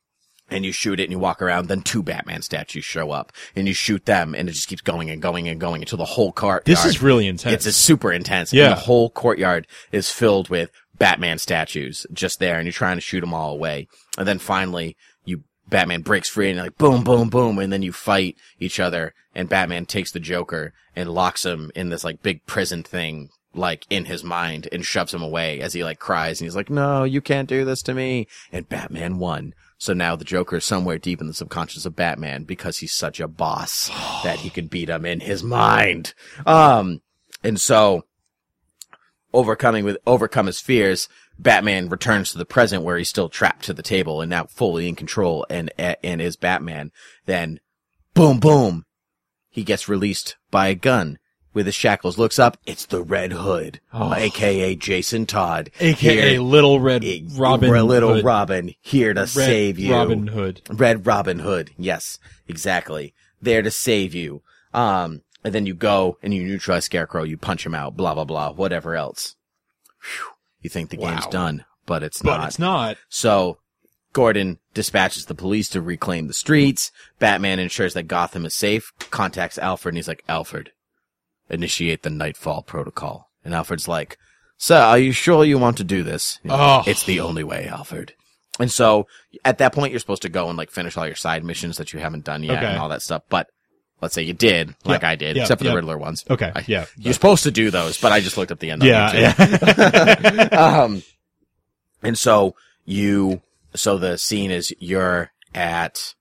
Speaker 11: And you shoot it and you walk around, then two Batman statues show up, and you shoot them, and it just keeps going and going and going until the whole courtyard.
Speaker 12: This is really intense.
Speaker 11: It's a super intense.
Speaker 12: Yeah.
Speaker 11: And the whole courtyard is filled with Batman statues just there, and you're trying to shoot them all away. And then finally, you, Batman breaks free, and you're like, boom, boom, boom, and then you fight each other, and Batman takes the Joker and locks him in this, like, big prison thing, like, in his mind, and shoves him away as he, like, cries, and he's like, no, you can't do this to me. And Batman won. So now the Joker is somewhere deep in the subconscious of Batman because he's such a boss that he can beat him in his mind. Um, and so, overcoming with, overcome his fears, Batman returns to the present where he's still trapped to the table and now fully in control and, and is Batman. Then, boom, boom, he gets released by a gun. With his shackles, looks up, it's the Red Hood,
Speaker 12: Oh.
Speaker 11: aka Jason Todd.
Speaker 12: A K A
Speaker 11: Here-
Speaker 12: Little Red
Speaker 11: Eh,
Speaker 12: Robin
Speaker 11: Little
Speaker 12: Hood.
Speaker 11: Robin, here to
Speaker 12: Red
Speaker 11: save you.
Speaker 12: Robin Hood.
Speaker 11: Red Robin Hood. Yes, exactly. There to save you. Um, and then you go and you neutralize Scarecrow, you punch him out, blah, blah, blah, whatever else. Whew. You think the game's
Speaker 12: Wow.
Speaker 11: done, but it's
Speaker 12: But
Speaker 11: not.
Speaker 12: it's not.
Speaker 11: So, Gordon dispatches the police to reclaim the streets. Batman ensures that Gotham is safe, contacts Alfred, and he's like, Alfred, initiate the Nightfall Protocol. And Alfred's like, sir, are you sure you want to do this? You know,
Speaker 12: Oh.
Speaker 11: It's the only way, Alfred. And so, at that point, you're supposed to go and, like, finish all your side missions that you haven't done yet
Speaker 12: Okay.
Speaker 11: and all that stuff. But, let's say you did, like
Speaker 12: Yeah,
Speaker 11: I did,
Speaker 12: yeah,
Speaker 11: except for
Speaker 12: yeah.
Speaker 11: the Riddler ones.
Speaker 12: Okay,
Speaker 11: I-
Speaker 12: yeah.
Speaker 11: You're supposed to do those, but I just looked up the end on
Speaker 12: Yeah,
Speaker 11: YouTube. um, and so, you, so the scene is you're at,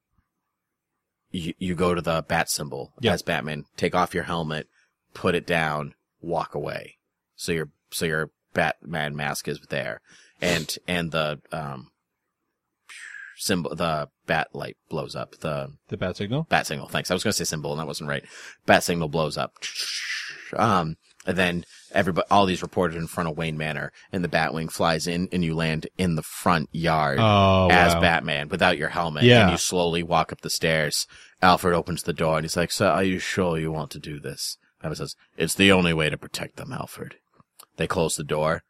Speaker 11: you, you go to the bat symbol
Speaker 12: Yep.
Speaker 11: as Batman, take off your helmet, put it down, walk away. So your, so your Batman mask is there. And, and the, um, symbol, the bat light blows up. The
Speaker 12: The bat signal?
Speaker 11: bat signal. Thanks. I was going to say symbol, and that wasn't right. Bat signal blows up. Um, and then everybody, all these reported in front of Wayne Manor, and the Batwing flies in, and you land in the front yard
Speaker 12: oh,
Speaker 11: as
Speaker 12: wow.
Speaker 11: Batman without your helmet.
Speaker 12: Yeah.
Speaker 11: And you slowly walk up the stairs. Alfred opens the door, and he's like, "Sir, are you sure you want to do this?" Batman says, "It's the only way to protect them, Alfred." They close the door.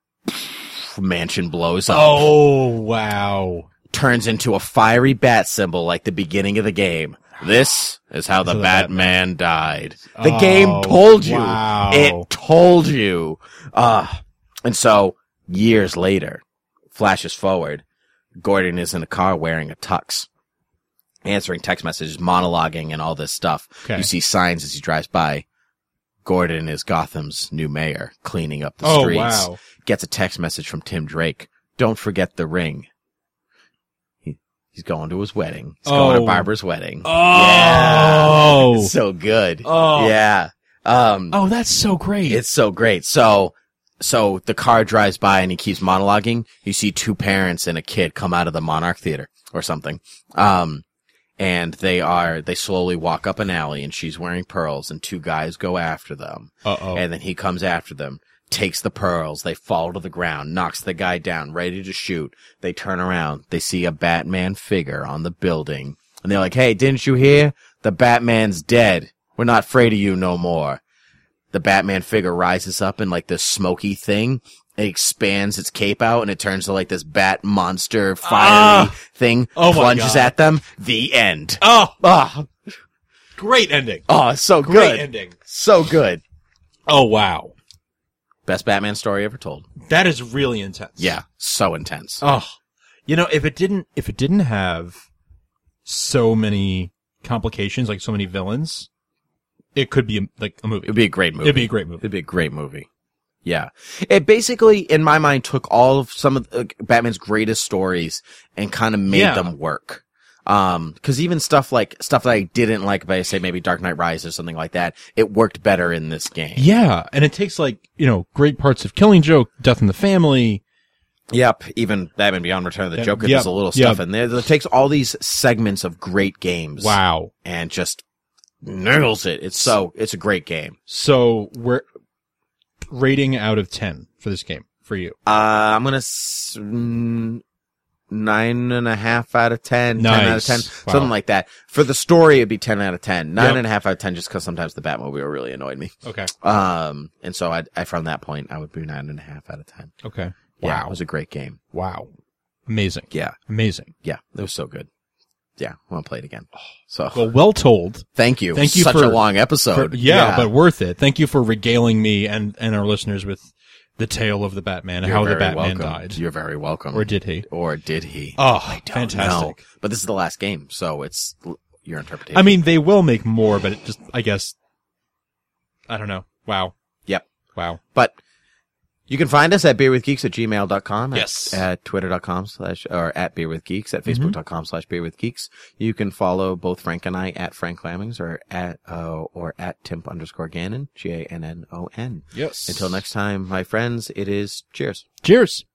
Speaker 11: Mansion blows up.
Speaker 12: Oh, wow.
Speaker 11: Turns into a fiery bat symbol like the beginning of the game. This is how the,
Speaker 12: So the
Speaker 11: Batman,
Speaker 12: Batman
Speaker 11: died. The
Speaker 12: Oh,
Speaker 11: game told you.
Speaker 12: wow.
Speaker 11: It told you. Uh, and so, years later, flashes forward, Gordon is in a car wearing a tux, answering text messages, monologuing, and all this stuff.
Speaker 12: Okay.
Speaker 11: You see signs as he drives by. Gordon is Gotham's new mayor, cleaning up the
Speaker 12: Oh,
Speaker 11: streets.
Speaker 12: wow.
Speaker 11: Gets a text message from Tim Drake. Don't forget the ring. He, he's going to his wedding. He's
Speaker 12: Oh.
Speaker 11: going to Barbara's wedding.
Speaker 12: Oh.
Speaker 11: Yeah. It's so good.
Speaker 12: Oh.
Speaker 11: Yeah. Um,
Speaker 12: Oh, that's so great.
Speaker 11: it's so great. So, so the car drives by and he keeps monologuing. You see two parents and a kid come out of the Monarch Theater or something. Um, and they are, they slowly walk up an alley and she's wearing pearls and two guys go after them.
Speaker 12: Uh-oh.
Speaker 11: And then he comes after them, takes the pearls, they fall to the ground, knocks the guy down, ready to shoot. They turn around, they see a Batman figure on the building. And they're like, "Hey, didn't you hear? The Batman's dead. We're not afraid of you no more." The Batman figure rises up in like this smoky thing. It expands its cape out and it turns to like this bat monster fiery
Speaker 12: Ah!
Speaker 11: thing.
Speaker 12: Oh my
Speaker 11: plunges
Speaker 12: God.
Speaker 11: at them. The end.
Speaker 12: Oh,
Speaker 11: Oh,
Speaker 12: great ending.
Speaker 11: oh, it's so
Speaker 12: Great
Speaker 11: good.
Speaker 12: ending.
Speaker 11: So good.
Speaker 12: Oh, wow.
Speaker 11: Best Batman story ever told.
Speaker 12: That is really intense.
Speaker 11: Yeah, so intense.
Speaker 12: Oh, you know, if it didn't, if it didn't have so many complications, like so many villains, it could be a, like a movie.
Speaker 11: It'd be a great movie.
Speaker 12: It'd be a great movie.
Speaker 11: It'd be a great movie. Yeah. It basically, in my mind, took all of some of uh, Batman's greatest stories and kind of made
Speaker 12: Yeah.
Speaker 11: them work. Um, cause even stuff like, stuff that I didn't like, but I say maybe Dark Knight Rises or something like that, it worked better in this game.
Speaker 12: Yeah, and it takes like, you know, great parts of Killing Joke, Death in the Family.
Speaker 11: Yep. Even Batman Beyond Return of the
Speaker 12: Yeah,
Speaker 11: Joker,
Speaker 12: yep,
Speaker 11: there's a little
Speaker 12: yep.
Speaker 11: stuff in there that takes all these segments of great games.
Speaker 12: Wow.
Speaker 11: And just nails it. It's so, it's a great game.
Speaker 12: So we're rating out of ten for this game for you.
Speaker 11: Uh, I'm gonna s- mm, nine and a half out of ten, ten out of
Speaker 12: Nice.
Speaker 11: ten,
Speaker 12: Wow.
Speaker 11: something like that. For the story, it'd be ten out of ten. Nine
Speaker 12: Yep.
Speaker 11: and a half out of ten, just because sometimes the Batmobile really annoyed me.
Speaker 12: Okay.
Speaker 11: Um, and so I, I from that point, I would be nine and a half out of ten.
Speaker 12: Okay.
Speaker 11: Yeah,
Speaker 12: Wow.
Speaker 11: it was a great game.
Speaker 12: Wow. Amazing.
Speaker 11: Yeah,
Speaker 12: Amazing.
Speaker 11: yeah, it was so good. Yeah, I want to play it again. So,
Speaker 12: Well, well told.
Speaker 11: thank you.
Speaker 12: Thank you
Speaker 11: Such
Speaker 12: for
Speaker 11: a long episode.
Speaker 12: For- yeah, but worth it. Thank you for regaling me and, and our listeners with the tale of the Batman and
Speaker 11: You're
Speaker 12: how the
Speaker 11: very
Speaker 12: Batman
Speaker 11: welcome.
Speaker 12: died.
Speaker 11: You're very welcome.
Speaker 12: Or did he?
Speaker 11: Or did he?
Speaker 12: Oh,
Speaker 11: I don't
Speaker 12: fantastic.
Speaker 11: know. But this is the last game, so it's l- your interpretation.
Speaker 12: I mean, they will make more, but it just, I guess, I don't know. Wow.
Speaker 11: Yep.
Speaker 12: Wow.
Speaker 11: But you can find us at beerwithgeeks at gmail dot com.
Speaker 12: Yes.
Speaker 11: At, at twitter dot com slash, or at beerwithgeeks, at facebook dot com slash beerwithgeeks. You can follow both Frank and I at Frank Lammings or at, uh, or at Timp underscore Gannon, G A N N O N.
Speaker 12: Yes.
Speaker 11: Until next time, my friends, it is cheers.
Speaker 12: Cheers.